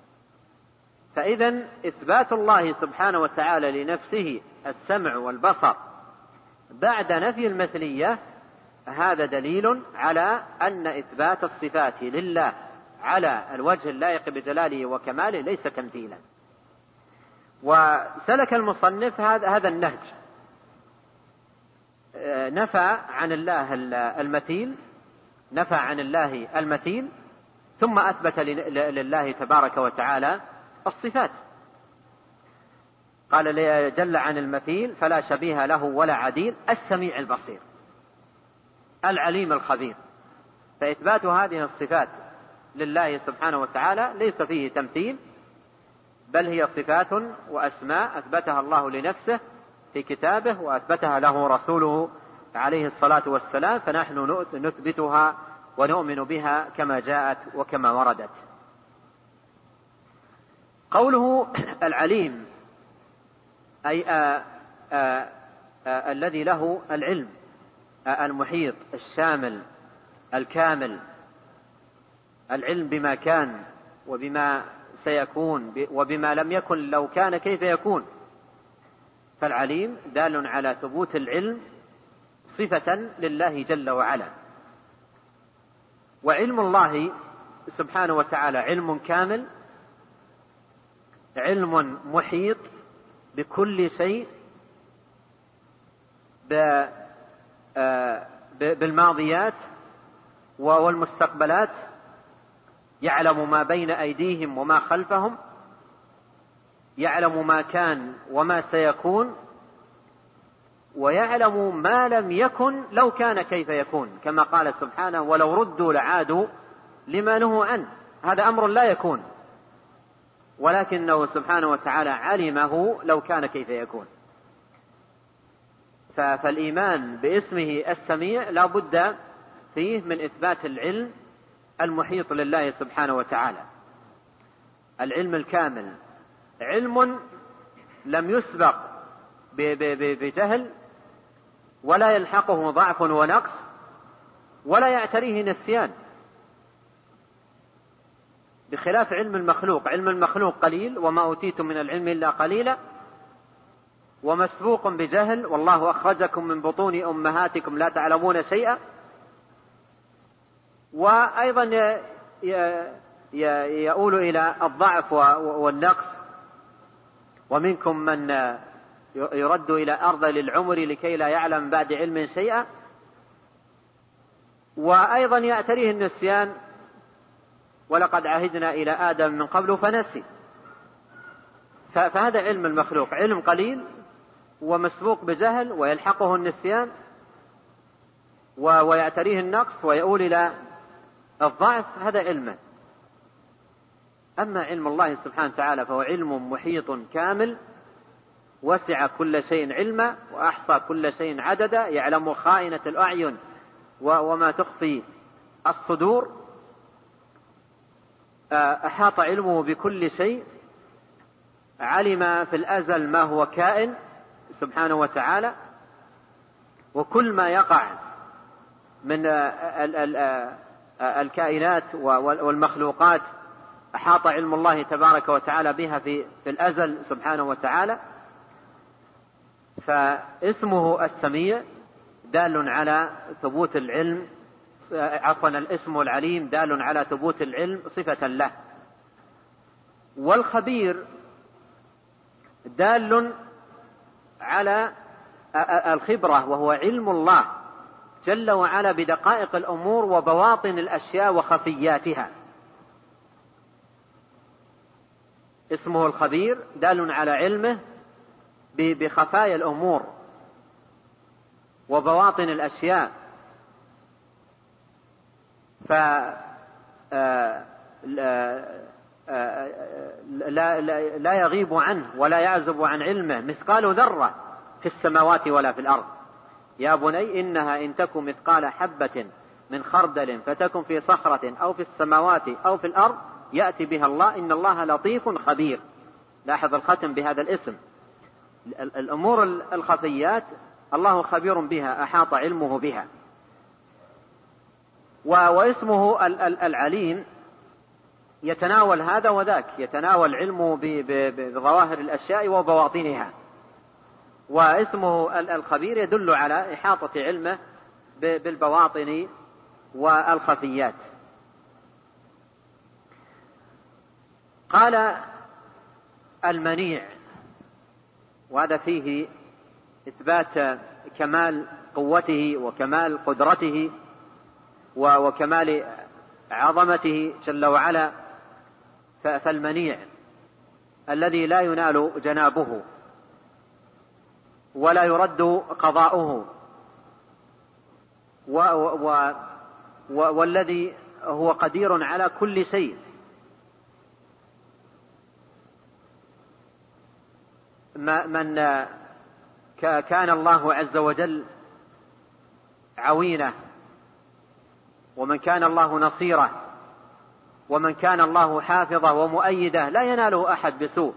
فإذن إثبات الله سبحانه وتعالى لنفسه السمع والبصر بعد نفي المثلية هذا دليل على أن إثبات الصفات لله على الوجه اللائق بجلاله وكماله ليس تمثيلا. وسلك المصنف هذا هذا النهج، نفى عن الله المثيل، نفى عن الله المثيل ثم أثبت لله تبارك وتعالى الصفات. قال جل عن المثيل فلا شبيه له ولا عديل، السميع البصير العليم الخبير. فإثبات هذه الصفات لله سبحانه وتعالى ليس فيه تمثيل، بل هي صفات وأسماء أثبتها الله لنفسه في كتابه وأثبتها له رسوله عليه الصلاة والسلام، فنحن نثبتها ونؤمن بها كما جاءت وكما وردت. قوله العليم أي آآ آآ آآ الذي له العلم المحيط الشامل الكامل، العلم بما كان وبما سيكون وبما لم يكن لو كان كيف يكون. فالعليم دال على ثبوت العلم صفة لله جل وعلا. وعلم الله سبحانه وتعالى علم كامل، علم محيط بكل شيء، بالماضيات والمستقبلات، يعلم ما بين أيديهم وما خلفهم، يعلم ما كان وما سيكون، ويعلم ما لم يكن لو كان كيف يكون، كما قال سبحانه ولو ردوا لعادوا لما نهوا عنه. هذا أمر لا يكون، ولكنه سبحانه وتعالى علمه لو كان كيف يكون. فالإيمان باسمه السميع لا بد فيه من إثبات العلم المحيط لله سبحانه وتعالى، العلم الكامل، علم لم يسبق بجهل ولا يلحقه ضعف ونقص ولا يعتريه نسيان، بخلاف علم المخلوق. علم المخلوق قليل، وما أوتيتم من العلم إلا قليلا، ومسبوق بجهل، والله أخرجكم من بطون أمهاتكم لا تعلمون شيئا. وأيضا يؤول إلى الضعف والنقص، ومنكم من يرد إلى أرذل العمر لكي لا يعلم بعد علم شيئا. وأيضا يعتريه النسيان، ولقد عهدنا إلى آدم من قبل فنسي. فهذا علم المخلوق علم قليل ومسبوق بجهل، ويلحقه النسيان ويعتريه النقص ويؤول إلى الضعف، هذا علمه. أما علم الله سبحانه وتعالى فهو علم محيط كامل، وسع كل شيء علما وأحصى كل شيء عددا، يعلم خائنة الأعين وما تخفي الصدور، أحاط علمه بكل شيء، علم في الأزل ما هو كائن سبحانه وتعالى، وكل ما يقع من الكائنات والمخلوقات أحاط علم الله تبارك وتعالى بها في الأزل سبحانه وتعالى. فاسمه السميع دال على ثبوت العلم، عفوا الاسم العليم دال على ثبوت العلم صفة له. والخبير دال على الخبرة، وهو علم الله جل وعلا بدقائق الأمور وبواطن الأشياء وخفياتها. اسمه الخبير دال على علمه بخفايا الأمور وبواطن الأشياء، ف لا, لا يغيب عنه ولا يعزب عن علمه مثقال ذرة في السماوات ولا في الأرض. يا بني إنها إن تكن مثقال حبة من خردل فتكن في صخرة أو في السماوات أو في الأرض يأتي بها الله إن الله لطيف خبير. لاحظ الختم بهذا الاسم. الأمور الخفيات الله خبير بها، أحاط علمه بها. واسمه العليم يتناول هذا وذاك، يتناول علمه بظواهر الأشياء وبواطنها. واسمه الخبير يدل على إحاطة علمه بالبواطن والخفيات. قال المنيع، وهذا فيه إثبات كمال قوته وكمال قدرته وكمال عظمته جل وعلا. فالمنيع الذي لا ينال جنابه ولا يرد قضاؤه، و و والذي هو قدير على كل شيء، من كان الله عز وجل عوينه، ومن كان الله نصيره، ومن كان الله حافظه ومؤيده، لا يناله أحد بسوء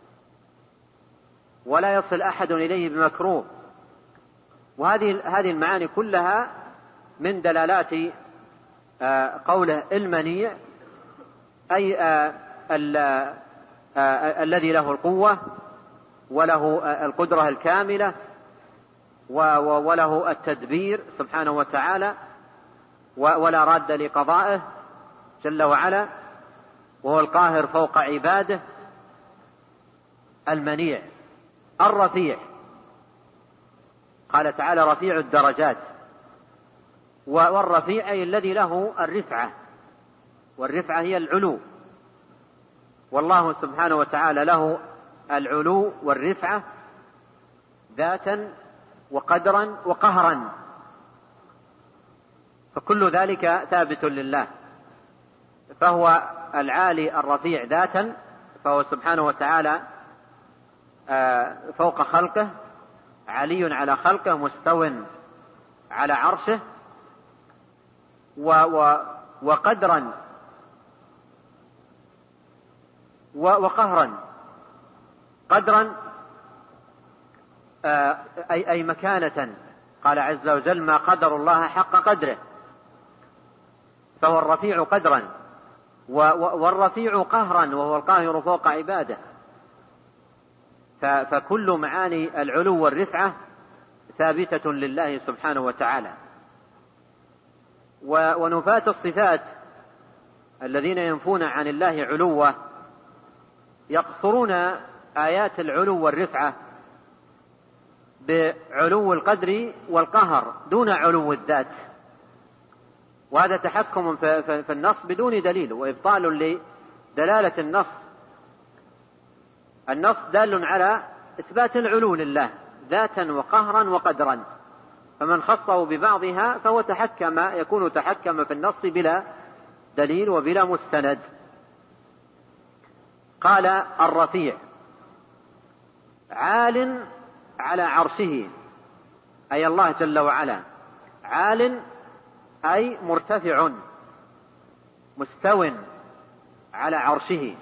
ولا يصل أحد إليه بمكروه. وهذه هذه المعاني كلها من دلالات قوله المنيع، أي الذي له القوة وله القدرة الكاملة وله التدبير سبحانه وتعالى، ولا راد لقضائه جل وعلا، وهو القاهر فوق عباده. المنيع الرفيع، قال تعالى رفيع الدرجات، والرفيع أي الذي له الرفعة، والرفعة هي العلو، والله سبحانه وتعالى له العلو والرفعة ذاتا وقدرا وقهرا، فكل ذلك ثابت لله. فهو العالي الرفيع ذاتا، فهو سبحانه وتعالى فوق خلقه، علي على خلقه، مستو على عرشه، وقدرا وقهرا. قدرا أي, أي مكانة، قال عز وجل ما قدر الله حق قدره، فهو الرفيع قدرا، والرفيع قهرا، وهو القاهر فوق عباده. فكل معاني العلو والرفعة ثابتة لله سبحانه وتعالى. ونفاة الصفات الذين ينفون عن الله علوه يقصرون آيات العلو والرفعة بعلو القدر والقهر دون علو الذات، وهذا تحكم في النص بدون دليل وإبطال لدلالة النص. النص دال على إثبات العلو لله ذاتا وقهرا وقدرا، فمن خصه ببعضها فهو تحكم يكون تحكم في النص بلا دليل وبلا مستند. قال الرفيع عال على عرشه، أي الله جل وعلا، عال أي مرتفع مستو على عرشه.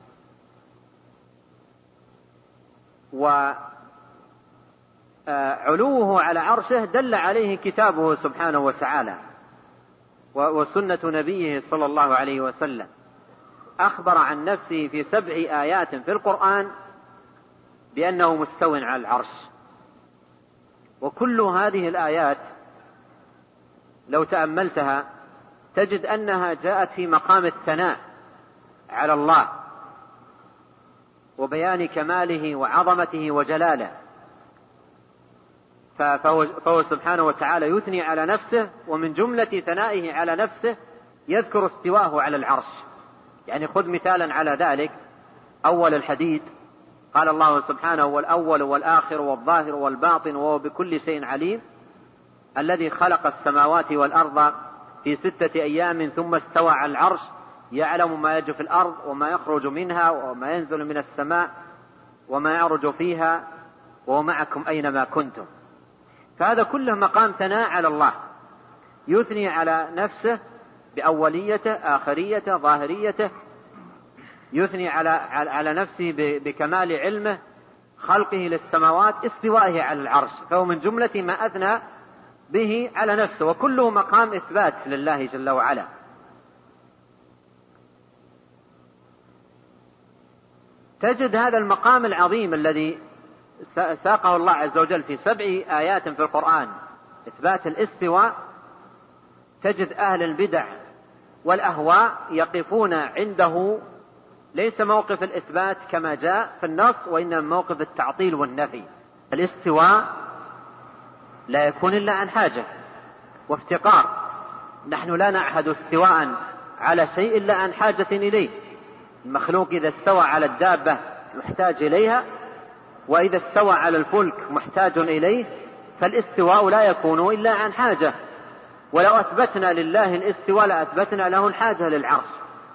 وعلوه على عرشه دل عليه كتابه سبحانه وتعالى وسنة نبيه صلى الله عليه وسلم، أخبر عن نفسه في سبع آيات في القرآن بأنه مستو على العرش. وكل هذه الآيات لو تأملتها تجد أنها جاءت في مقام الثناء على الله وبيان كماله وعظمته وجلاله، فهو, فهو سبحانه وتعالى يثني على نفسه، ومن جملة ثنائه على نفسه يذكر استواءه على العرش. يعني خذ مثالا على ذلك، أول الحديد قال الله سبحانه والأول والآخر والظاهر والباطن وهو بكل شيء عليم، الذي خلق السماوات والأرض في ستة أيام ثم استوى على العرش يعلم ما يجري في الأرض وما يخرج منها وما ينزل من السماء وما يعرج فيها وهو معكم أينما كنتم. فهذا كله مقام ثناء على الله، يثني على نفسه بأوليته آخريته ظاهريته، يثني على على نفسه بكمال علمه خلقه للسماوات استوائه على العرش، فهو من جملة ما أثنى به على نفسه، وكله مقام إثبات لله جل وعلا. تجد هذا المقام العظيم الذي ساقه الله عز وجل في سبع آيات في القرآن إثبات الاستواء، تجد أهل البدع والأهواء يقفون عنده ليس موقف الإثبات كما جاء في النص، وإنما موقف التعطيل والنفي. الاستواء لا يكون إلا عن حاجة وافتقار، نحن لا نعهد استواء على شيء إلا عن حاجة إليه. المخلوق إذا استوى على الدابة محتاج إليها، وإذا استوى على الفلك محتاج إليه، فالاستواء لا يكون إلا عن حاجة. ولو أثبتنا لله الاستواء لأثبتنا له الحاجة للعرش.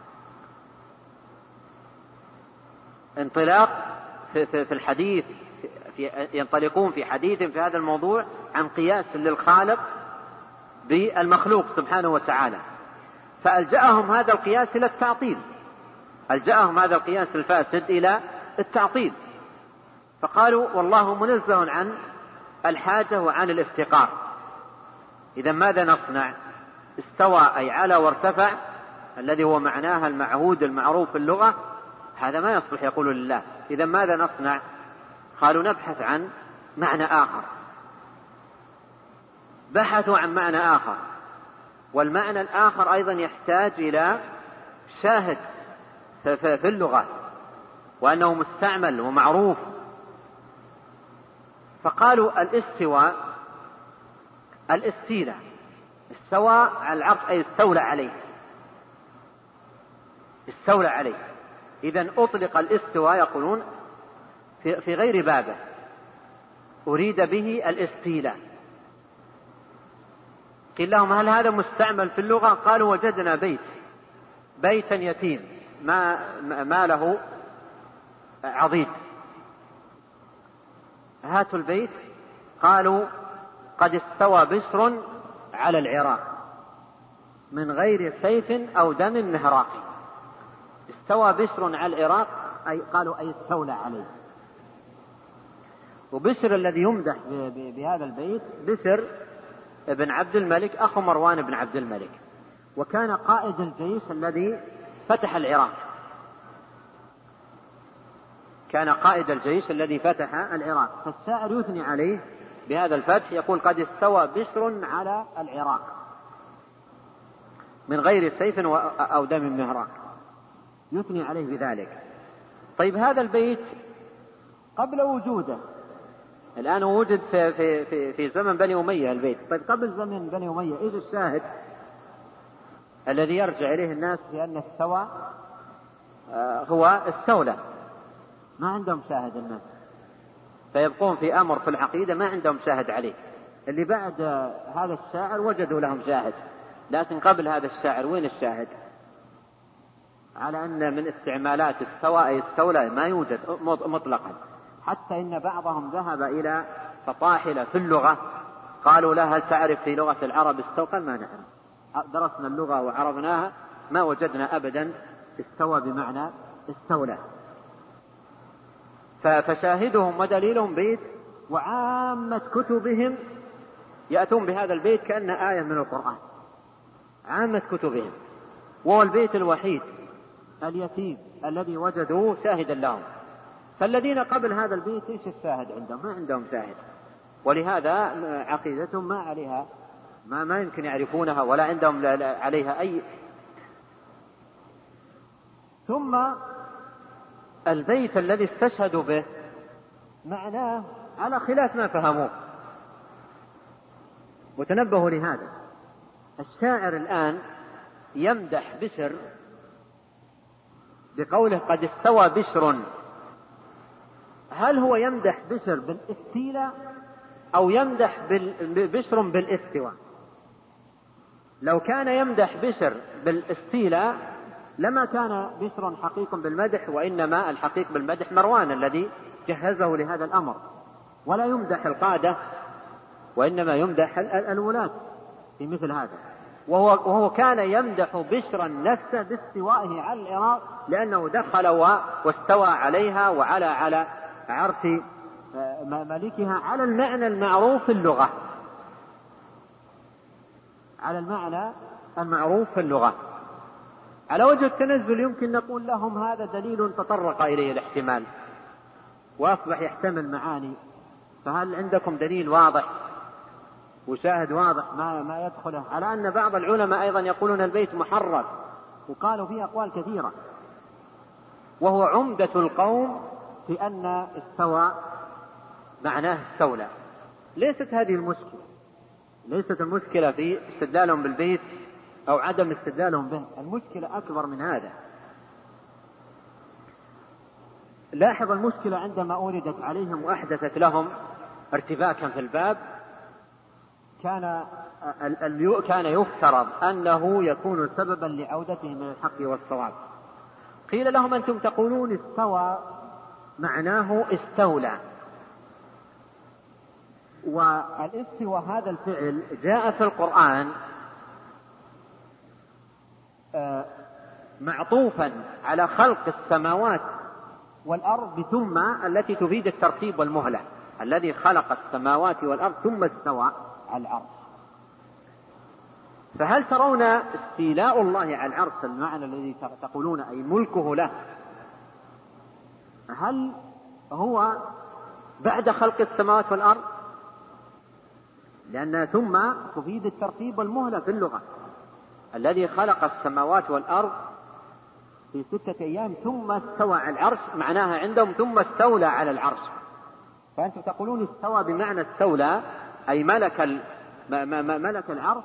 انطلاق في, في, في الحديث في ينطلقون في حديث في هذا الموضوع عن قياس للخالق بالمخلوق سبحانه وتعالى، فألجأهم هذا القياس إلى التعطيل، ألجأهم هذا القياس الفاسد إلى التعطيل، فقالوا والله منزه عن الحاجة وعن الافتقار. إذا ماذا نصنع؟ استوى أي على وارتفع، الذي هو معناها المعهود المعروف في اللغة، هذا ما يصلح يقول لله. إذا ماذا نصنع؟ قالوا نبحث عن معنى آخر. بحثوا عن معنى آخر، والمعنى الآخر أيضا يحتاج إلى شاهد في اللغة وأنه مستعمل ومعروف. فقالوا الاستواء الاستيلاء، استوى على العرش أي استولى عليه، استولى عليه. إذن أطلق الاستواء يقولون في, في غير بابه، أريد به الاستيلاء. قيل لهم هل هذا مستعمل في اللغة؟ قالوا وجدنا بيت بيتا يتيم ما, ما له عضيد، هاتوا البيت. قالوا قد استوى بشر على العراق من غير سيف أو دم مهراق. استوى بشر على العراق أي قالوا أي استولى عليه. وبشر الذي يمدح بهذا البيت بشر بن عبد الملك أخو مروان بن عبد الملك، وكان قائد الجيش الذي فتح العراق. كان قائد الجيش الذي فتح العراق، فالشاعر يثني عليه بهذا الفتح، يقول قد استوى بشر على العراق من غير سيف أو دم مهراق، يثني عليه بذلك. طيب هذا البيت قبل وجوده، الآن وجد في, في, في, في زمن بني أمية البيت، طيب قبل زمن بني أمية إيش الشاهد الذي يرجع إليه الناس بأن استوى آه هو استولى؟ ما عندهم شاهد الناس، فيبقون في أمر في العقيدة ما عندهم شاهد عليه. اللي بعد هذا الشاعر وجدوا لهم شاهد، لكن قبل هذا الشاعر وين الشاهد على أن من استعمالات استوى أي استولى ما يوجد مطلقا. حتى إن بعضهم ذهب إلى فطاحلة في اللغة قالوا لا هل تعرف في لغة العرب استوى؟ قال ما نعرف، درسنا اللغة وعرفناها ما وجدنا أبدا استوى بمعنى استولى. فشاهدهم ودليلهم بيت، وعامة كتبهم يأتون بهذا البيت كأنه آية من القرآن، عامة كتبهم، وهو البيت الوحيد اليتيم الذي وجدوه شاهدا لهم. فالذين قبل هذا البيت ايش الشاهد عندهم؟ ما عندهم شاهد، ولهذا عقيدتهم ما عليها ما, ما يمكن يعرفونها ولا عندهم عليها أي. ثم البيت الذي استشهدوا به معناه على خلاف ما فهموه، وتنبهوا لهذا. الشاعر الآن يمدح بشر بقوله قد استوى بشر، هل هو يمدح بشر بالاستيلاء أو يمدح بشر بالاستواء؟ لو كان يمدح بشر بالاستيلاء لما كان بشر حقيق بالمدح، وإنما الحقيق بالمدح مروان الذي جهزه لهذا الأمر، ولا يمدح القادة وإنما يمدح الولاة في مثل هذا. وهو, وهو كان يمدح بشرا نفسه باستوائه على العراق لأنه دخل واستوى عليها وعلى على عرش ملكها على المعنى المعروف في اللغة، على المعنى المعروف في اللغة. على وجه التنزل يمكن نقول لهم هذا دليل تطرق إليه الاحتمال وأصبح يحتمل معاني، فهل عندكم دليل واضح وشاهد واضح ما, ما يدخله؟ على أن بعض العلماء أيضا يقولون البيت محرف، وقالوا فيه أقوال كثيرة، وهو عمدة القوم في أن استوى معناه استولى. ليست هذه المشكلة، ليست المشكلة في استدلالهم بالبيت أو عدم استدلالهم به، المشكلة أكبر من هذا. لاحظ المشكلة عندما أوردت عليهم وأحدثت لهم ارتباكا في الباب، كان كان يفترض أنه يكون سببا لعودتهم من الحق والصواب. قيل لهم أنتم تقولون استوى معناه استولى، والاستوى هذا الفعل جاء في القرآن معطوفا على خلق السماوات والأرض ثم التي تفيد الترتيب والمهلة، الذي خلق السماوات والأرض ثم استوى على العرش. فهل ترون استيلاء الله على العرش المعنى الذي تقولون أي ملكه له، هل هو بعد خلق السماوات والأرض؟ لأن ثم تفيد الترتيب والمهلة في اللغة، الذي خلق السماوات والأرض في ستة أيام ثم استوى على العرش، معناها عندهم ثم استولى على العرش. فأنتم تقولون استوى بمعنى استولى أي ملك ملك العرش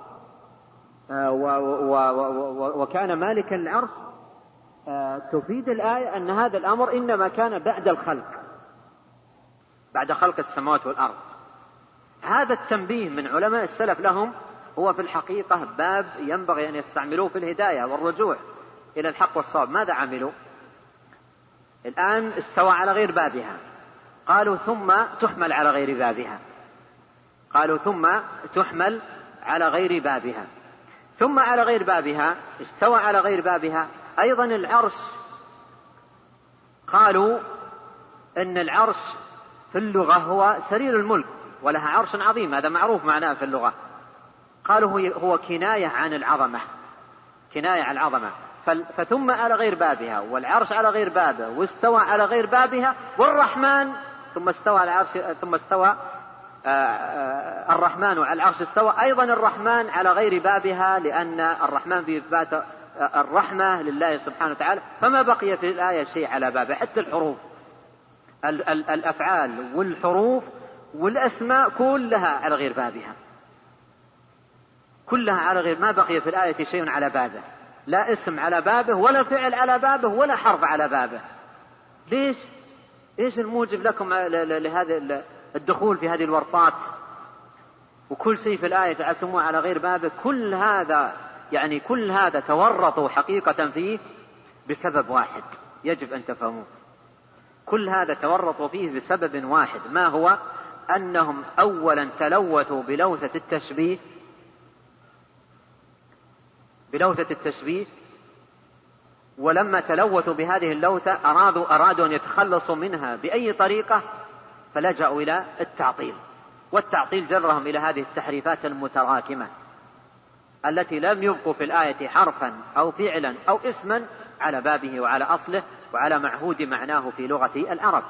وكان مالكا العرش. تفيد الآية أن هذا الأمر إنما كان بعد الخلق، بعد خلق السماوات والأرض. هذا التنبيه من علماء السلف لهم هو في الحقيقة باب ينبغي أن يستعملوه في الهداية والرجوع إلى الحق والصواب. ماذا عملوا؟ الآن استوى على غير بابها، قالوا ثم تحمل على غير بابها، قالوا ثم تحمل على غير بابها، ثم على غير بابها، استوى على غير بابها. أيضا العرش، قالوا إن العرش في اللغة هو سرير الملك ولها عرش عظيم، هذا معروف معناه في اللغة. قالوا هو كناية عن العظمة، كناية عن العظمة. فثم على غير بابها، والعرش على غير بابه، واستوى على غير بابها، والرحمن ثم استوى على العرش، ثم استوى الرحمن على العرش استوى، أيضا الرحمن على غير بابها، لأن الرحمن في إثبات الرحمة لله سبحانه وتعالى، فما بقي في الآية شيء على بابه. حتى الحروف، الأفعال والحروف والأسماء كلها على غير بابها، كلها على غير، ما بقي في الآية شيء على بابه، لا اسم على بابه ولا فعل على بابه ولا حرف على بابه. ليش؟ إيش الموجب لكم لهذا الدخول في هذه الورطات؟ وكل شيء في الآية جعلتموه على غير بابه. كل هذا يعني كل هذا تورطوا حقيقة فيه بسبب واحد يجب أن تفهموه. كل هذا تورطوا فيه بسبب واحد، ما هو؟ أنهم أولا تلوثوا بلوثة التشبيه بلوثة التشبيه ولما تلوثوا بهذه اللوثة أرادوا, أرادوا أن يتخلصوا منها بأي طريقة، فلجأوا إلى التعطيل، والتعطيل جرهم إلى هذه التحريفات المتراكمة التي لم يبقوا في الآية حرفا أو فعلا أو اسما على بابه وعلى أصله وعلى معهود معناه في لغة العرب.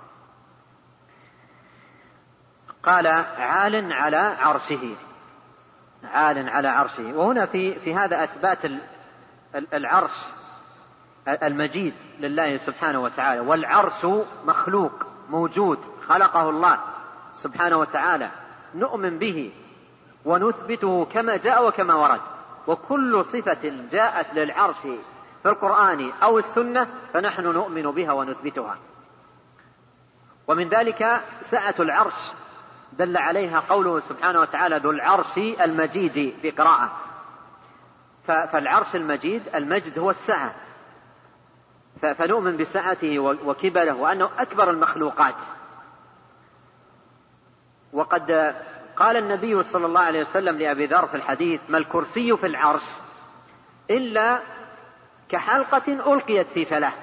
قال عال على عرشه، عال على عرشه. وهنا في, في هذا أثبات العرش المجيد لله سبحانه وتعالى، والعرش مخلوق موجود خلقه الله سبحانه وتعالى، نؤمن به ونثبته كما جاء وكما ورد. وكل صفة جاءت للعرش في القرآن أو السنة فنحن نؤمن بها ونثبتها. ومن ذلك سعة العرش دل عليها قوله سبحانه وتعالى ذو العرش المجيد في قراءة. فالعرش المجيد، المجد هو السعة، فنؤمن بسعته وكبره وأنه أكبر المخلوقات. وقد قال النبي صلى الله عليه وسلم لأبي ذر في الحديث: ما الكرسي في العرش إلا كحلقة ألقيت في فلاة.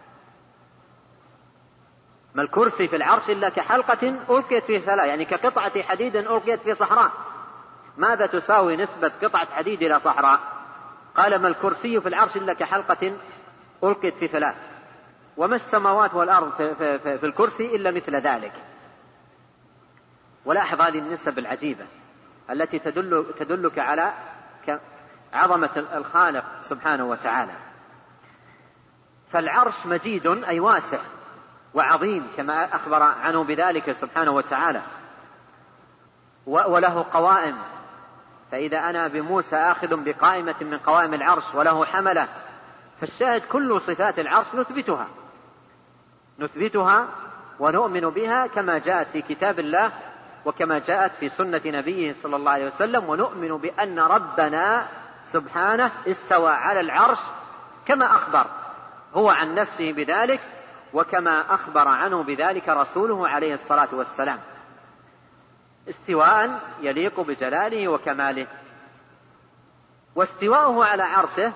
ما الكرسي في العرش إلا كحلقة ألقيت في فلاة، يعني كقطعة حديد ألقيت في صحراء. ماذا تساوي نسبة قطعة حديد إلى صحراء؟ قال: ما الكرسي في العرش إلا كحلقة ألقيت في فلاة، وما السماوات والأرض في, في, في, في الكرسي إلا مثل ذلك. ولاحظ هذه النسب العجيبة التي تدل تدلك على عظمة الخالق سبحانه وتعالى. فالعرش مجيد أي واسع وعظيم كما أخبر عنه بذلك سبحانه وتعالى، وله قوائم، فإذا أنا بموسى آخذ بقائمة من قوائم العرش وله حملة. فالشاهد كل صفات العرش نثبتها نثبتها ونؤمن بها كما جاءت في كتاب الله وكما جاءت في سنة نبيه صلى الله عليه وسلم، ونؤمن بأن ربنا سبحانه استوى على العرش كما أخبر هو عن نفسه بذلك، وكما أخبر عنه بذلك رسوله عليه الصلاة والسلام، استواء يليق بجلاله وكماله. واستواءه على عرشه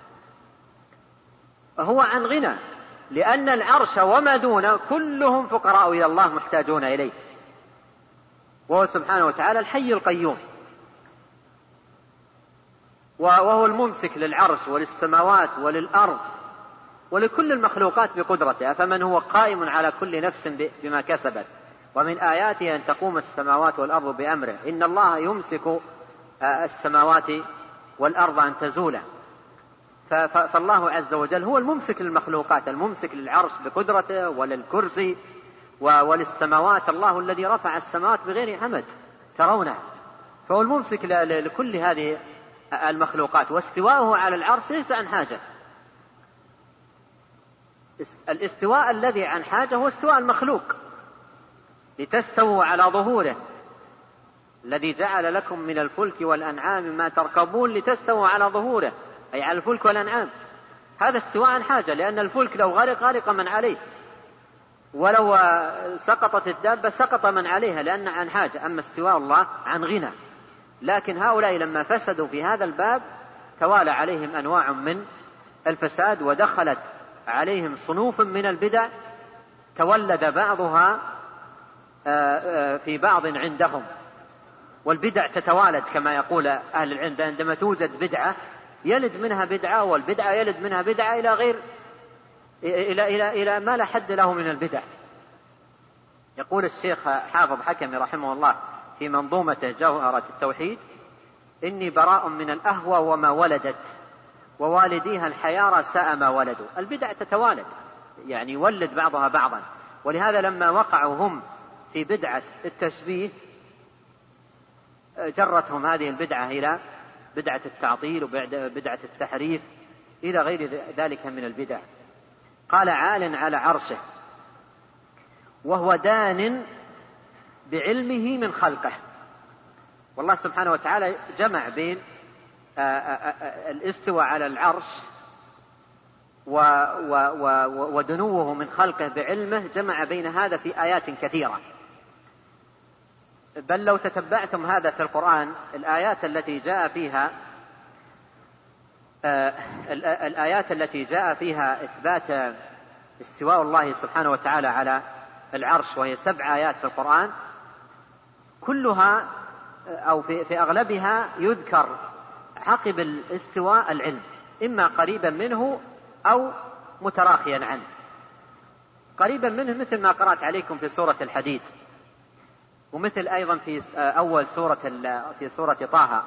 هو عن غنى، لأن العرش وما دونه كلهم فقراء إلى الله محتاجون إليه، وهو سبحانه وتعالى الحي القيوم، وهو الممسك للعرش وللسماوات وللأرض ولكل المخلوقات بقدرته. فمن هو قائم على كل نفس بما كسبت، ومن آياته أن تقوم السماوات والأرض بأمره، إن الله يمسك السماوات والأرض أن تزولا. فالله عز وجل هو الممسك للمخلوقات، الممسك للعرش بقدرته وللكرسي وللسماوات، الله الذي رفع السماوات بغير عمد ترونه، فهو الممسك لكل هذه المخلوقات. واستواءه على العرش ليس عن حاجة. الاستواء الذي عن حاجة هو استواء المخلوق، لتستووا على ظهوره، الذي جعل لكم من الفلك والأنعام ما تركبون لتستووا على ظهوره، أي على الفلك والأنعام. هذا استواء عن حاجة، لأن الفلك لو غرق غرق من عليه، ولو سقطت الدابة سقط من عليها، لأن عن حاجة. أما استواء الله عن غنى. لكن هؤلاء لما فسدوا في هذا الباب توالى عليهم أنواع من الفساد، ودخلت عليهم صنوف من البدع تولد بعضها في بعض عندهم. والبدع تتوالد كما يقول أهل العلم، عندما توجد بدعة يلد منها بدعة، والبدعة يلد منها بدعة إلى غير إلى إلى إلى ما لا حد له من البدع. يقول الشيخ حافظ حكمي رحمه الله في منظومته جوهرة التوحيد: إني براء من الأهوى وما ولدت، ووالديها الحيارى ساء ما ولدوا. البدع تتوالد، يعني يولد بعضها بعضا. ولهذا لما وقعوا هم في بدعة التشبيه جرتهم هذه البدعة إلى بدعة التعطيل وبدعة التحريف إلى غير ذلك من البدع. قال: عال على عرشه وهو دان بعلمه من خلقه. والله سبحانه وتعالى جمع بين الاستواء على العرش ودنوه من خلقه بعلمه، جمع بين هذا في آيات كثيرة. بل لو تتبعتم هذا في القرآن، الآيات التي جاء فيها الآيات التي جاء فيها إثبات استواء الله سبحانه وتعالى على العرش، وهي سبع آيات في القرآن، كلها أو في, في أغلبها يذكر عقب الاستواء العلم، إما قريبا منه أو متراخيا عنه. قريبا منه مثل ما قرأت عليكم في سورة الحديد، ومثل أيضا في أول سورة في سورة طه: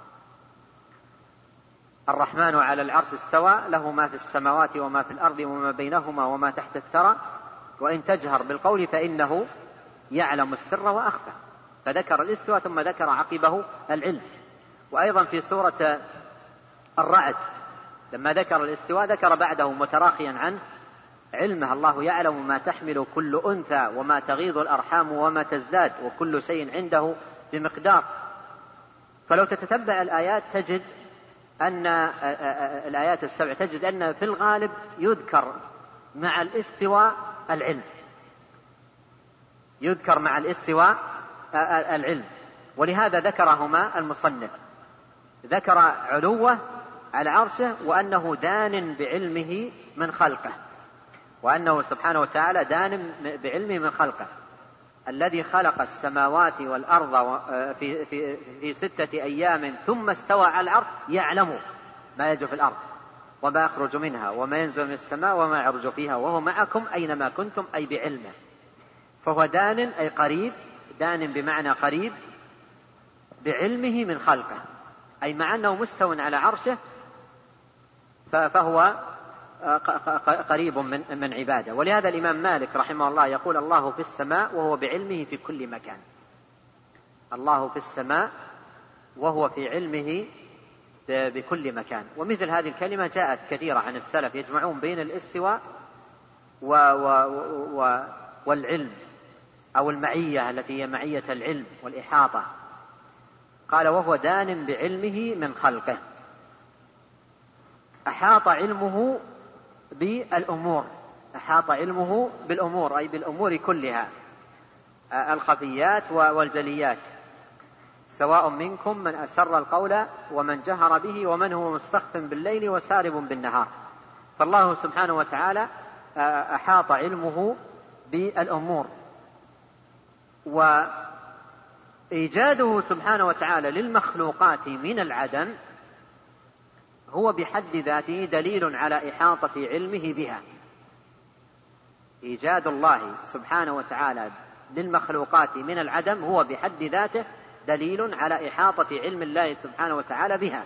الرحمن على العرش استوى له ما في السماوات وما في الأرض وما بينهما وما تحت الثرى وإن تجهر بالقول فإنه يعلم السر وأخفى. فذكر الاستواء ثم ذكر عقبه العلم. وأيضا في سورة الرعد لما ذكر الاستواء ذكر بعده متراخيا عنه علمه: الله يعلم ما تحمل كل أنثى وما تغيض الأرحام وما تزداد وكل شيء عنده بمقدار. فلو تتتبع الآيات تجد أن الآيات السبع تجد أن في الغالب يذكر مع الاستواء العلم، يذكر مع الاستواء العلم. ولهذا ذكرهما المصنف، ذكر علوه على عرشه وأنه دان بعلمه من خلقه، وأنه سبحانه وتعالى دان بعلمه من خلقه، الذي خلق السماوات والأرض في, في, في ستة أيام ثم استوى على العرش يعلم ما يجري في الأرض وما يخرج منها وما ينزل من السماء وما يعرج فيها وهو معكم أينما كنتم، أي بعلمه. فهو دان أي قريب، دان بمعنى قريب بعلمه من خلقه، أي مع أنه مستو على عرشه فهو قريب من من عباده. ولهذا الإمام مالك رحمه الله يقول: الله في السماء وهو بعلمه في كل مكان. الله في السماء وهو في علمه بكل مكان. ومثل هذه الكلمة جاءت كثيرة عن السلف يجمعون بين الاستواء و و و والعلم أو المعية التي هي معية العلم والإحاطة. قال: وهو دان بعلمه من خلقه. أحاط علمه بالأمور، أحاط علمه بالأمور أي بالأمور كلها، الخفيات والجليات، سواء منكم من أسر القول ومن جهر به ومن هو مستخف بالليل وسارب بالنهار. فالله سبحانه وتعالى أحاط علمه بالأمور. وإيجاده سبحانه وتعالى للمخلوقات من العدم هو بحد ذاته دليل على إحاطة علمه بها. إيجاد الله سبحانه وتعالى للمخلوقات من العدم هو بحد ذاته دليل على إحاطة علم الله سبحانه وتعالى بها.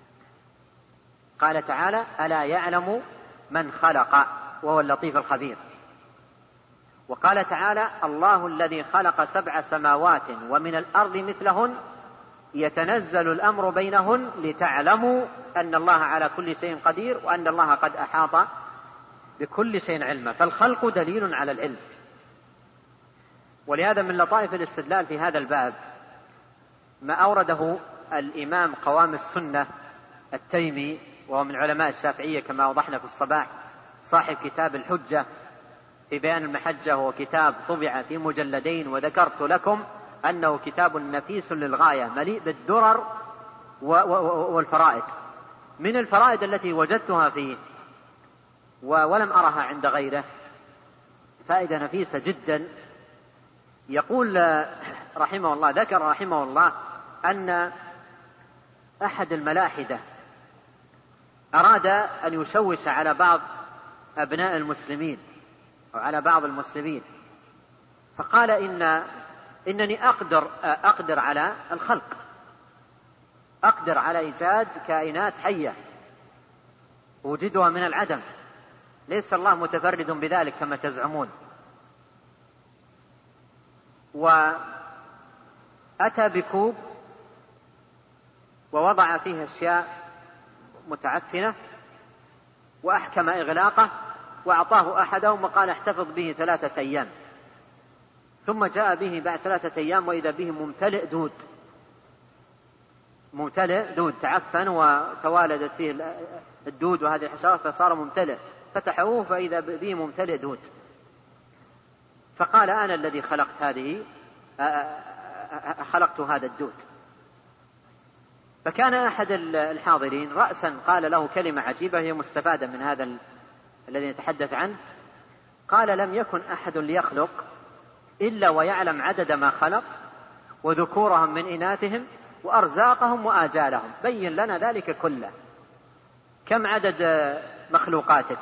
قال تعالى: ألا يعلم من خلق وهو اللطيف الخبير. وقال تعالى: الله الذي خلق سبع سماوات ومن الأرض مثلهن يتنزل الأمر بينهن لتعلموا أن الله على كل شيء قدير وأن الله قد أحاط بكل شيء علما. فالخلق دليل على العلم. ولهذا من لطائف الاستدلال في هذا الباب ما أورده الإمام قوام السنة التيمي، وهو من علماء الشافعية كما أوضحنا في الصباح، صاحب كتاب الحجة في بيان المحجة، وهو كتاب طبع في مجلدين، وذكرت لكم أنه كتاب نفيس للغاية مليء بالدرر والفرائد. من الفرائد التي وجدتها فيه ولم أرها عند غيره فائدة نفيسة جدا. يقول رحمه الله، ذكر رحمه الله أن أحد الملاحدة أراد أن يشوش على بعض أبناء المسلمين أو على بعض المسلمين، فقال إن إنني أقدر أقدر على الخلق، أقدر على إيجاد كائنات حية أوجدها من العدم، ليس الله متفرد بذلك كما تزعمون. وأتى بكوب ووضع فيه أشياء متعفنة وأحكم إغلاقه وأعطاه أحدهم وقال احتفظ به ثلاثة أيام، ثم جاء به بعد ثلاثة أيام وإذا به ممتلئ دود، ممتلئ دود تعفن وتوالدت فيه الدود وهذه الحشرات فصار ممتلئ، فتحوه فإذا به ممتلئ دود، فقال أنا الذي خلقت هذه خلقت هذا الدود. فكان أحد الحاضرين رأسا قال له كلمة عجيبة هي مستفادة من هذا الذي نتحدث عنه، قال لم يكن أحد ليخلق إلا ويعلم عدد ما خلق وذكورهم من إناثهم وأرزاقهم وآجالهم، بين لنا ذلك كله، كم عدد مخلوقاتك،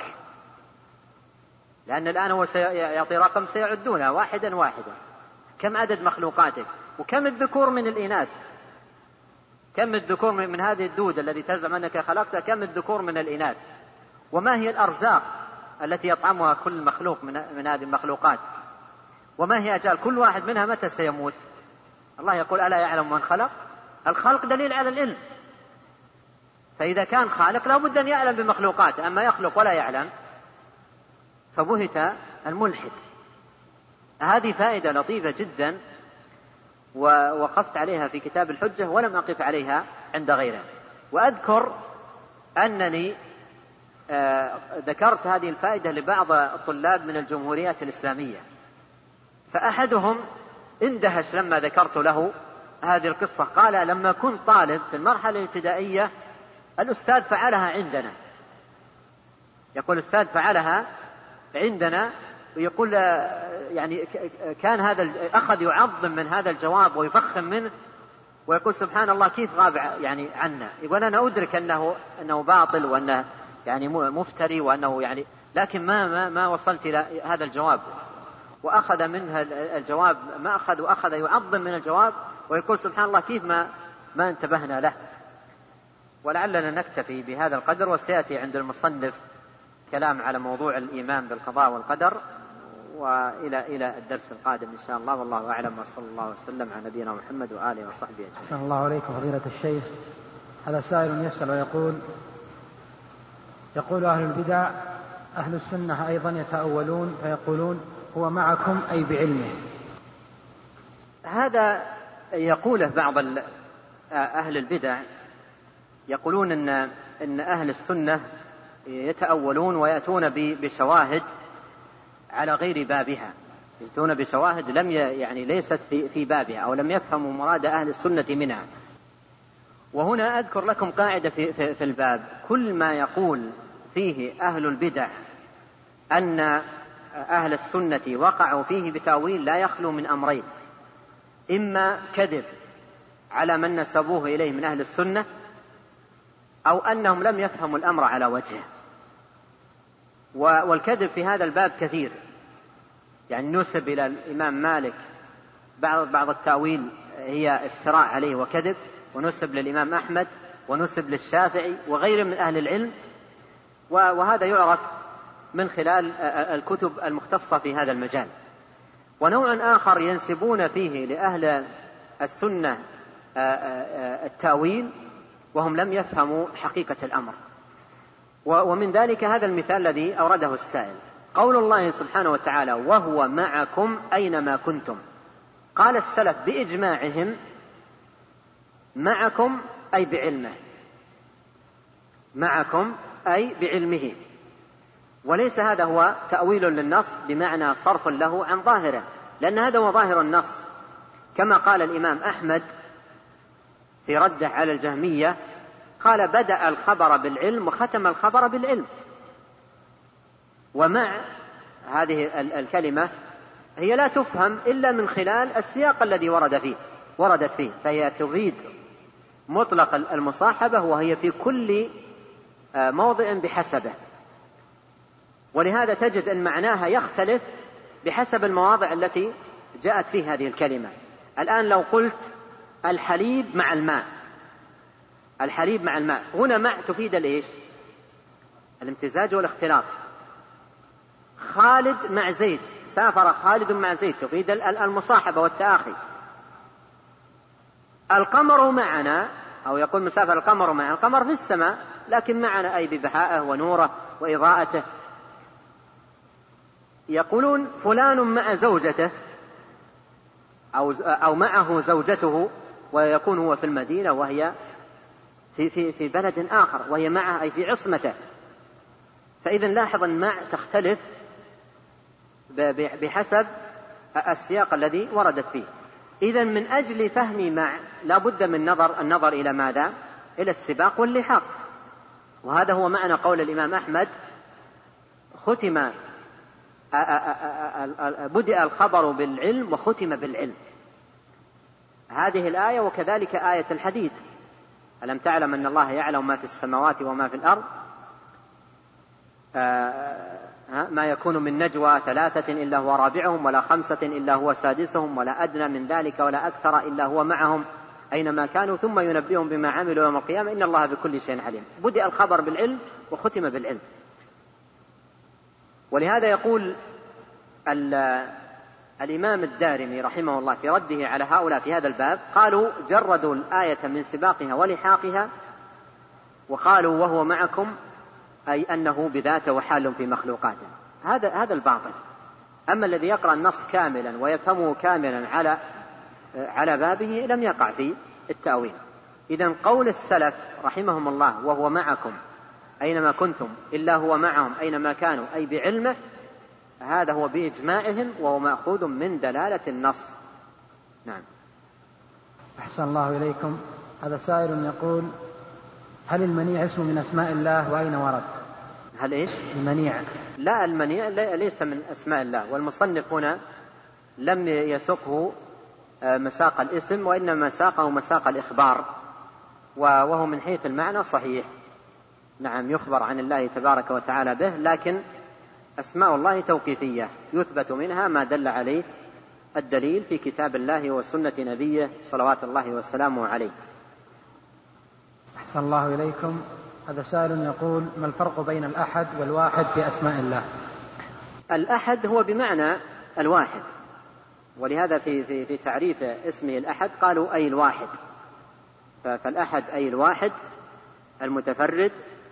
لأن الآن هو سيعطي رقم سيعدونها واحدا واحدا، كم عدد مخلوقاتك وكم الذكور من الإناث، كم الذكور من هذه الدود الذي تزعم أنك خلقتها، كم الذكور من الإناث، وما هي الأرزاق التي يطعمها كل مخلوق من, من هذه المخلوقات، وما هي أجال كل واحد منها متى سيموت. الله يقول ألا يعلم من خلق، الخلق دليل على العلم، فإذا كان خالق لا بد أن يعلم بمخلوقاته، أما يخلق ولا يعلم فبهت الملحد. هذه فائدة لطيفة جدا ووقفت عليها في كتاب الحجة ولم أقف عليها عند غيره. وأذكر أنني آه ذكرت هذه الفائدة لبعض الطلاب من الجمهوريات الإسلامية، فأحدهم اندهش لما ذكرت له هذه القصة، قال لما كنت طالب في المرحلة الابتدائية الأستاذ فعلها عندنا، يقول الأستاذ فعلها عندنا، ويقول يعني كان هذا أخذ يعظم من هذا الجواب ويفخم منه ويقول سبحان الله كيف غاب يعني عنا، يقول أنا أدرك أنه أنه باطل وأنه يعني مفتري وأنه يعني، لكن ما ما ما وصلت إلى هذا الجواب، وأخذ منها الجواب ما أخذ، وأخذ يعظم من الجواب ويقول سبحان الله كيف ما ما انتبهنا له. ولعلنا نكتفي بهذا القدر، وسيأتي عند المصنف كلام على موضوع الإيمان بالقضاء والقدر، وإلى إلى الدرس القادم إن شاء الله، والله أعلم، وصلى الله وسلم على نبينا محمد وآله وصحبه أجمعين. أحسن الله عليكم فضيلة الشيخ. هذا سائل يسأل ويقول يقول أهل البدع أهل السنة أيضا يتأولون فيقولون هو معكم أي بعلمه. هذا يقوله بعض أهل البدع، يقولون إن إن أهل السنة يتأولون ويأتون بشواهد على غير بابها، يأتون بشواهد لم يعني ليست في في بابها أو لم يفهموا مراد أهل السنة منها. وهنا أذكر لكم قاعدة في في, في الباب، كل ما يقول فيه أهل البدع أن أهل السنة وقعوا فيه بتأويل لا يخلو من أمرين، إما كذب على من نسبوه إليه من أهل السنة، أو أنهم لم يفهموا الأمر على وجهه. والكذب في هذا الباب كثير، يعني نسب إلى الإمام مالك بعض بعض التأويل هي افتراء عليه وكذب، ونسب للإمام أحمد ونسب للشافعي وغيره من أهل العلم، وهذا يعرف من خلال الكتب المختصة في هذا المجال. ونوع آخر ينسبون فيه لأهل السنة التأويل وهم لم يفهموا حقيقة الأمر. ومن ذلك هذا المثال الذي أورده السائل، قول الله سبحانه وتعالى وهو معكم أينما كنتم. قال السلف بإجماعهم معكم أي بعلمه، معكم أي بعلمه، وليس هذا هو تأويل للنص بمعنى صرف له عن ظاهره، لأن هذا هو ظاهر النص، كما قال الإمام أحمد في رده على الجهمية، قال بدأ الخبر بالعلم وختم الخبر بالعلم. ومع هذه الكلمة هي لا تفهم إلا من خلال السياق الذي ورد فيه وردت فيه، فهي تفيد مطلق المصاحبة، وهي في كل موضع بحسبه، ولهذا تجد أن معناها يختلف بحسب المواضع التي جاءت فيه هذه الكلمة. الآن لو قلت الحليب مع الماء، الحليب مع الماء، هنا مع تفيد الإيش؟ الامتزاج والاختلاط. خالد مع زيد، سافر خالد مع زيد، تفيد المصاحبة والتآخي. القمر معنا، أو يقول مسافر القمر معنا، القمر في السماء لكن معنا أي ببهائه ونوره وإضاءته. يقولون فلان مع زوجته أو أو معه زوجته، ويكون هو في المدينة وهي في في في بلد آخر، وهي معه أي في عصمته. فإذا لاحظ أن مع تختلف بحسب السياق الذي وردت فيه. إذا من أجل فهم مع لا بد من نظر النظر إلى ماذا؟ إلى السباق واللحاق. وهذا هو معنى قول الإمام أحمد: ختم بدأ الخبر بالعلم وختم بالعلم. هذه الآية وكذلك آية الحديد: ألم تعلم أن الله يعلم ما في السماوات وما في الأرض، ما يكون من نجوى ثلاثة إلا هو رابعهم ولا خمسة إلا هو سادسهم ولا أدنى من ذلك ولا أكثر إلا هو معهم أينما كانوا ثم ينبئهم بما عملوا يوم القيامة إن الله بكل شيء عليم. بدأ الخبر بالعلم وختم بالعلم. ولهذا يقول الإمام الدارمي رحمه الله في رده على هؤلاء في هذا الباب، قالوا جردوا الآية من سباقها ولحاقها وقالوا وهو معكم، أي أنه بذاته وحال في مخلوقاته. هذا هذا الباطل. أما الذي يقرأ النص كاملا ويفهمه كاملا على على بابه لم يقع في التأويل. إذن قول السلف رحمهم الله وهو معكم أينما كنتم إلا هو معهم أينما كانوا أي بعلمه، هذا هو بإجماعهم وهو مأخوذ من دلالة النص. نعم. أحسن الله إليكم. هذا سائل يقول: هل المنيع اسم من أسماء الله وأين ورد؟ هل إيش؟ المنيع. لا، المنيع ليس من أسماء الله، والمصنف هنا لم يسقه مساق الاسم وإنما ساقه مساق الإخبار، وهو من حيث المعنى صحيح. نعم، يخبر عن الله تبارك وتعالى به، لكن أسماء الله توقيفية يثبت منها ما دل عليه الدليل في كتاب الله وسنة نبيه صلوات الله وسلامه عليه. أحسن الله إليكم. هذا سائل يقول: ما الفرق بين الأحد والواحد في أسماء الله؟ الأحد هو بمعنى الواحد، ولهذا في, في, في تعريف اسمه الأحد قالوا أي الواحد. فالأحد أي الواحد المتفرد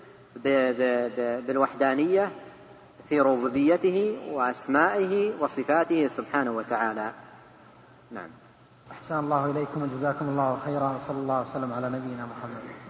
بالوحدانية في ربوبيته وأسمائه وصفاته سبحانه وتعالى. نعم. أحسن الله إليكم وجزاكم الله خيرا، وصلى الله وسلم على نبينا محمد.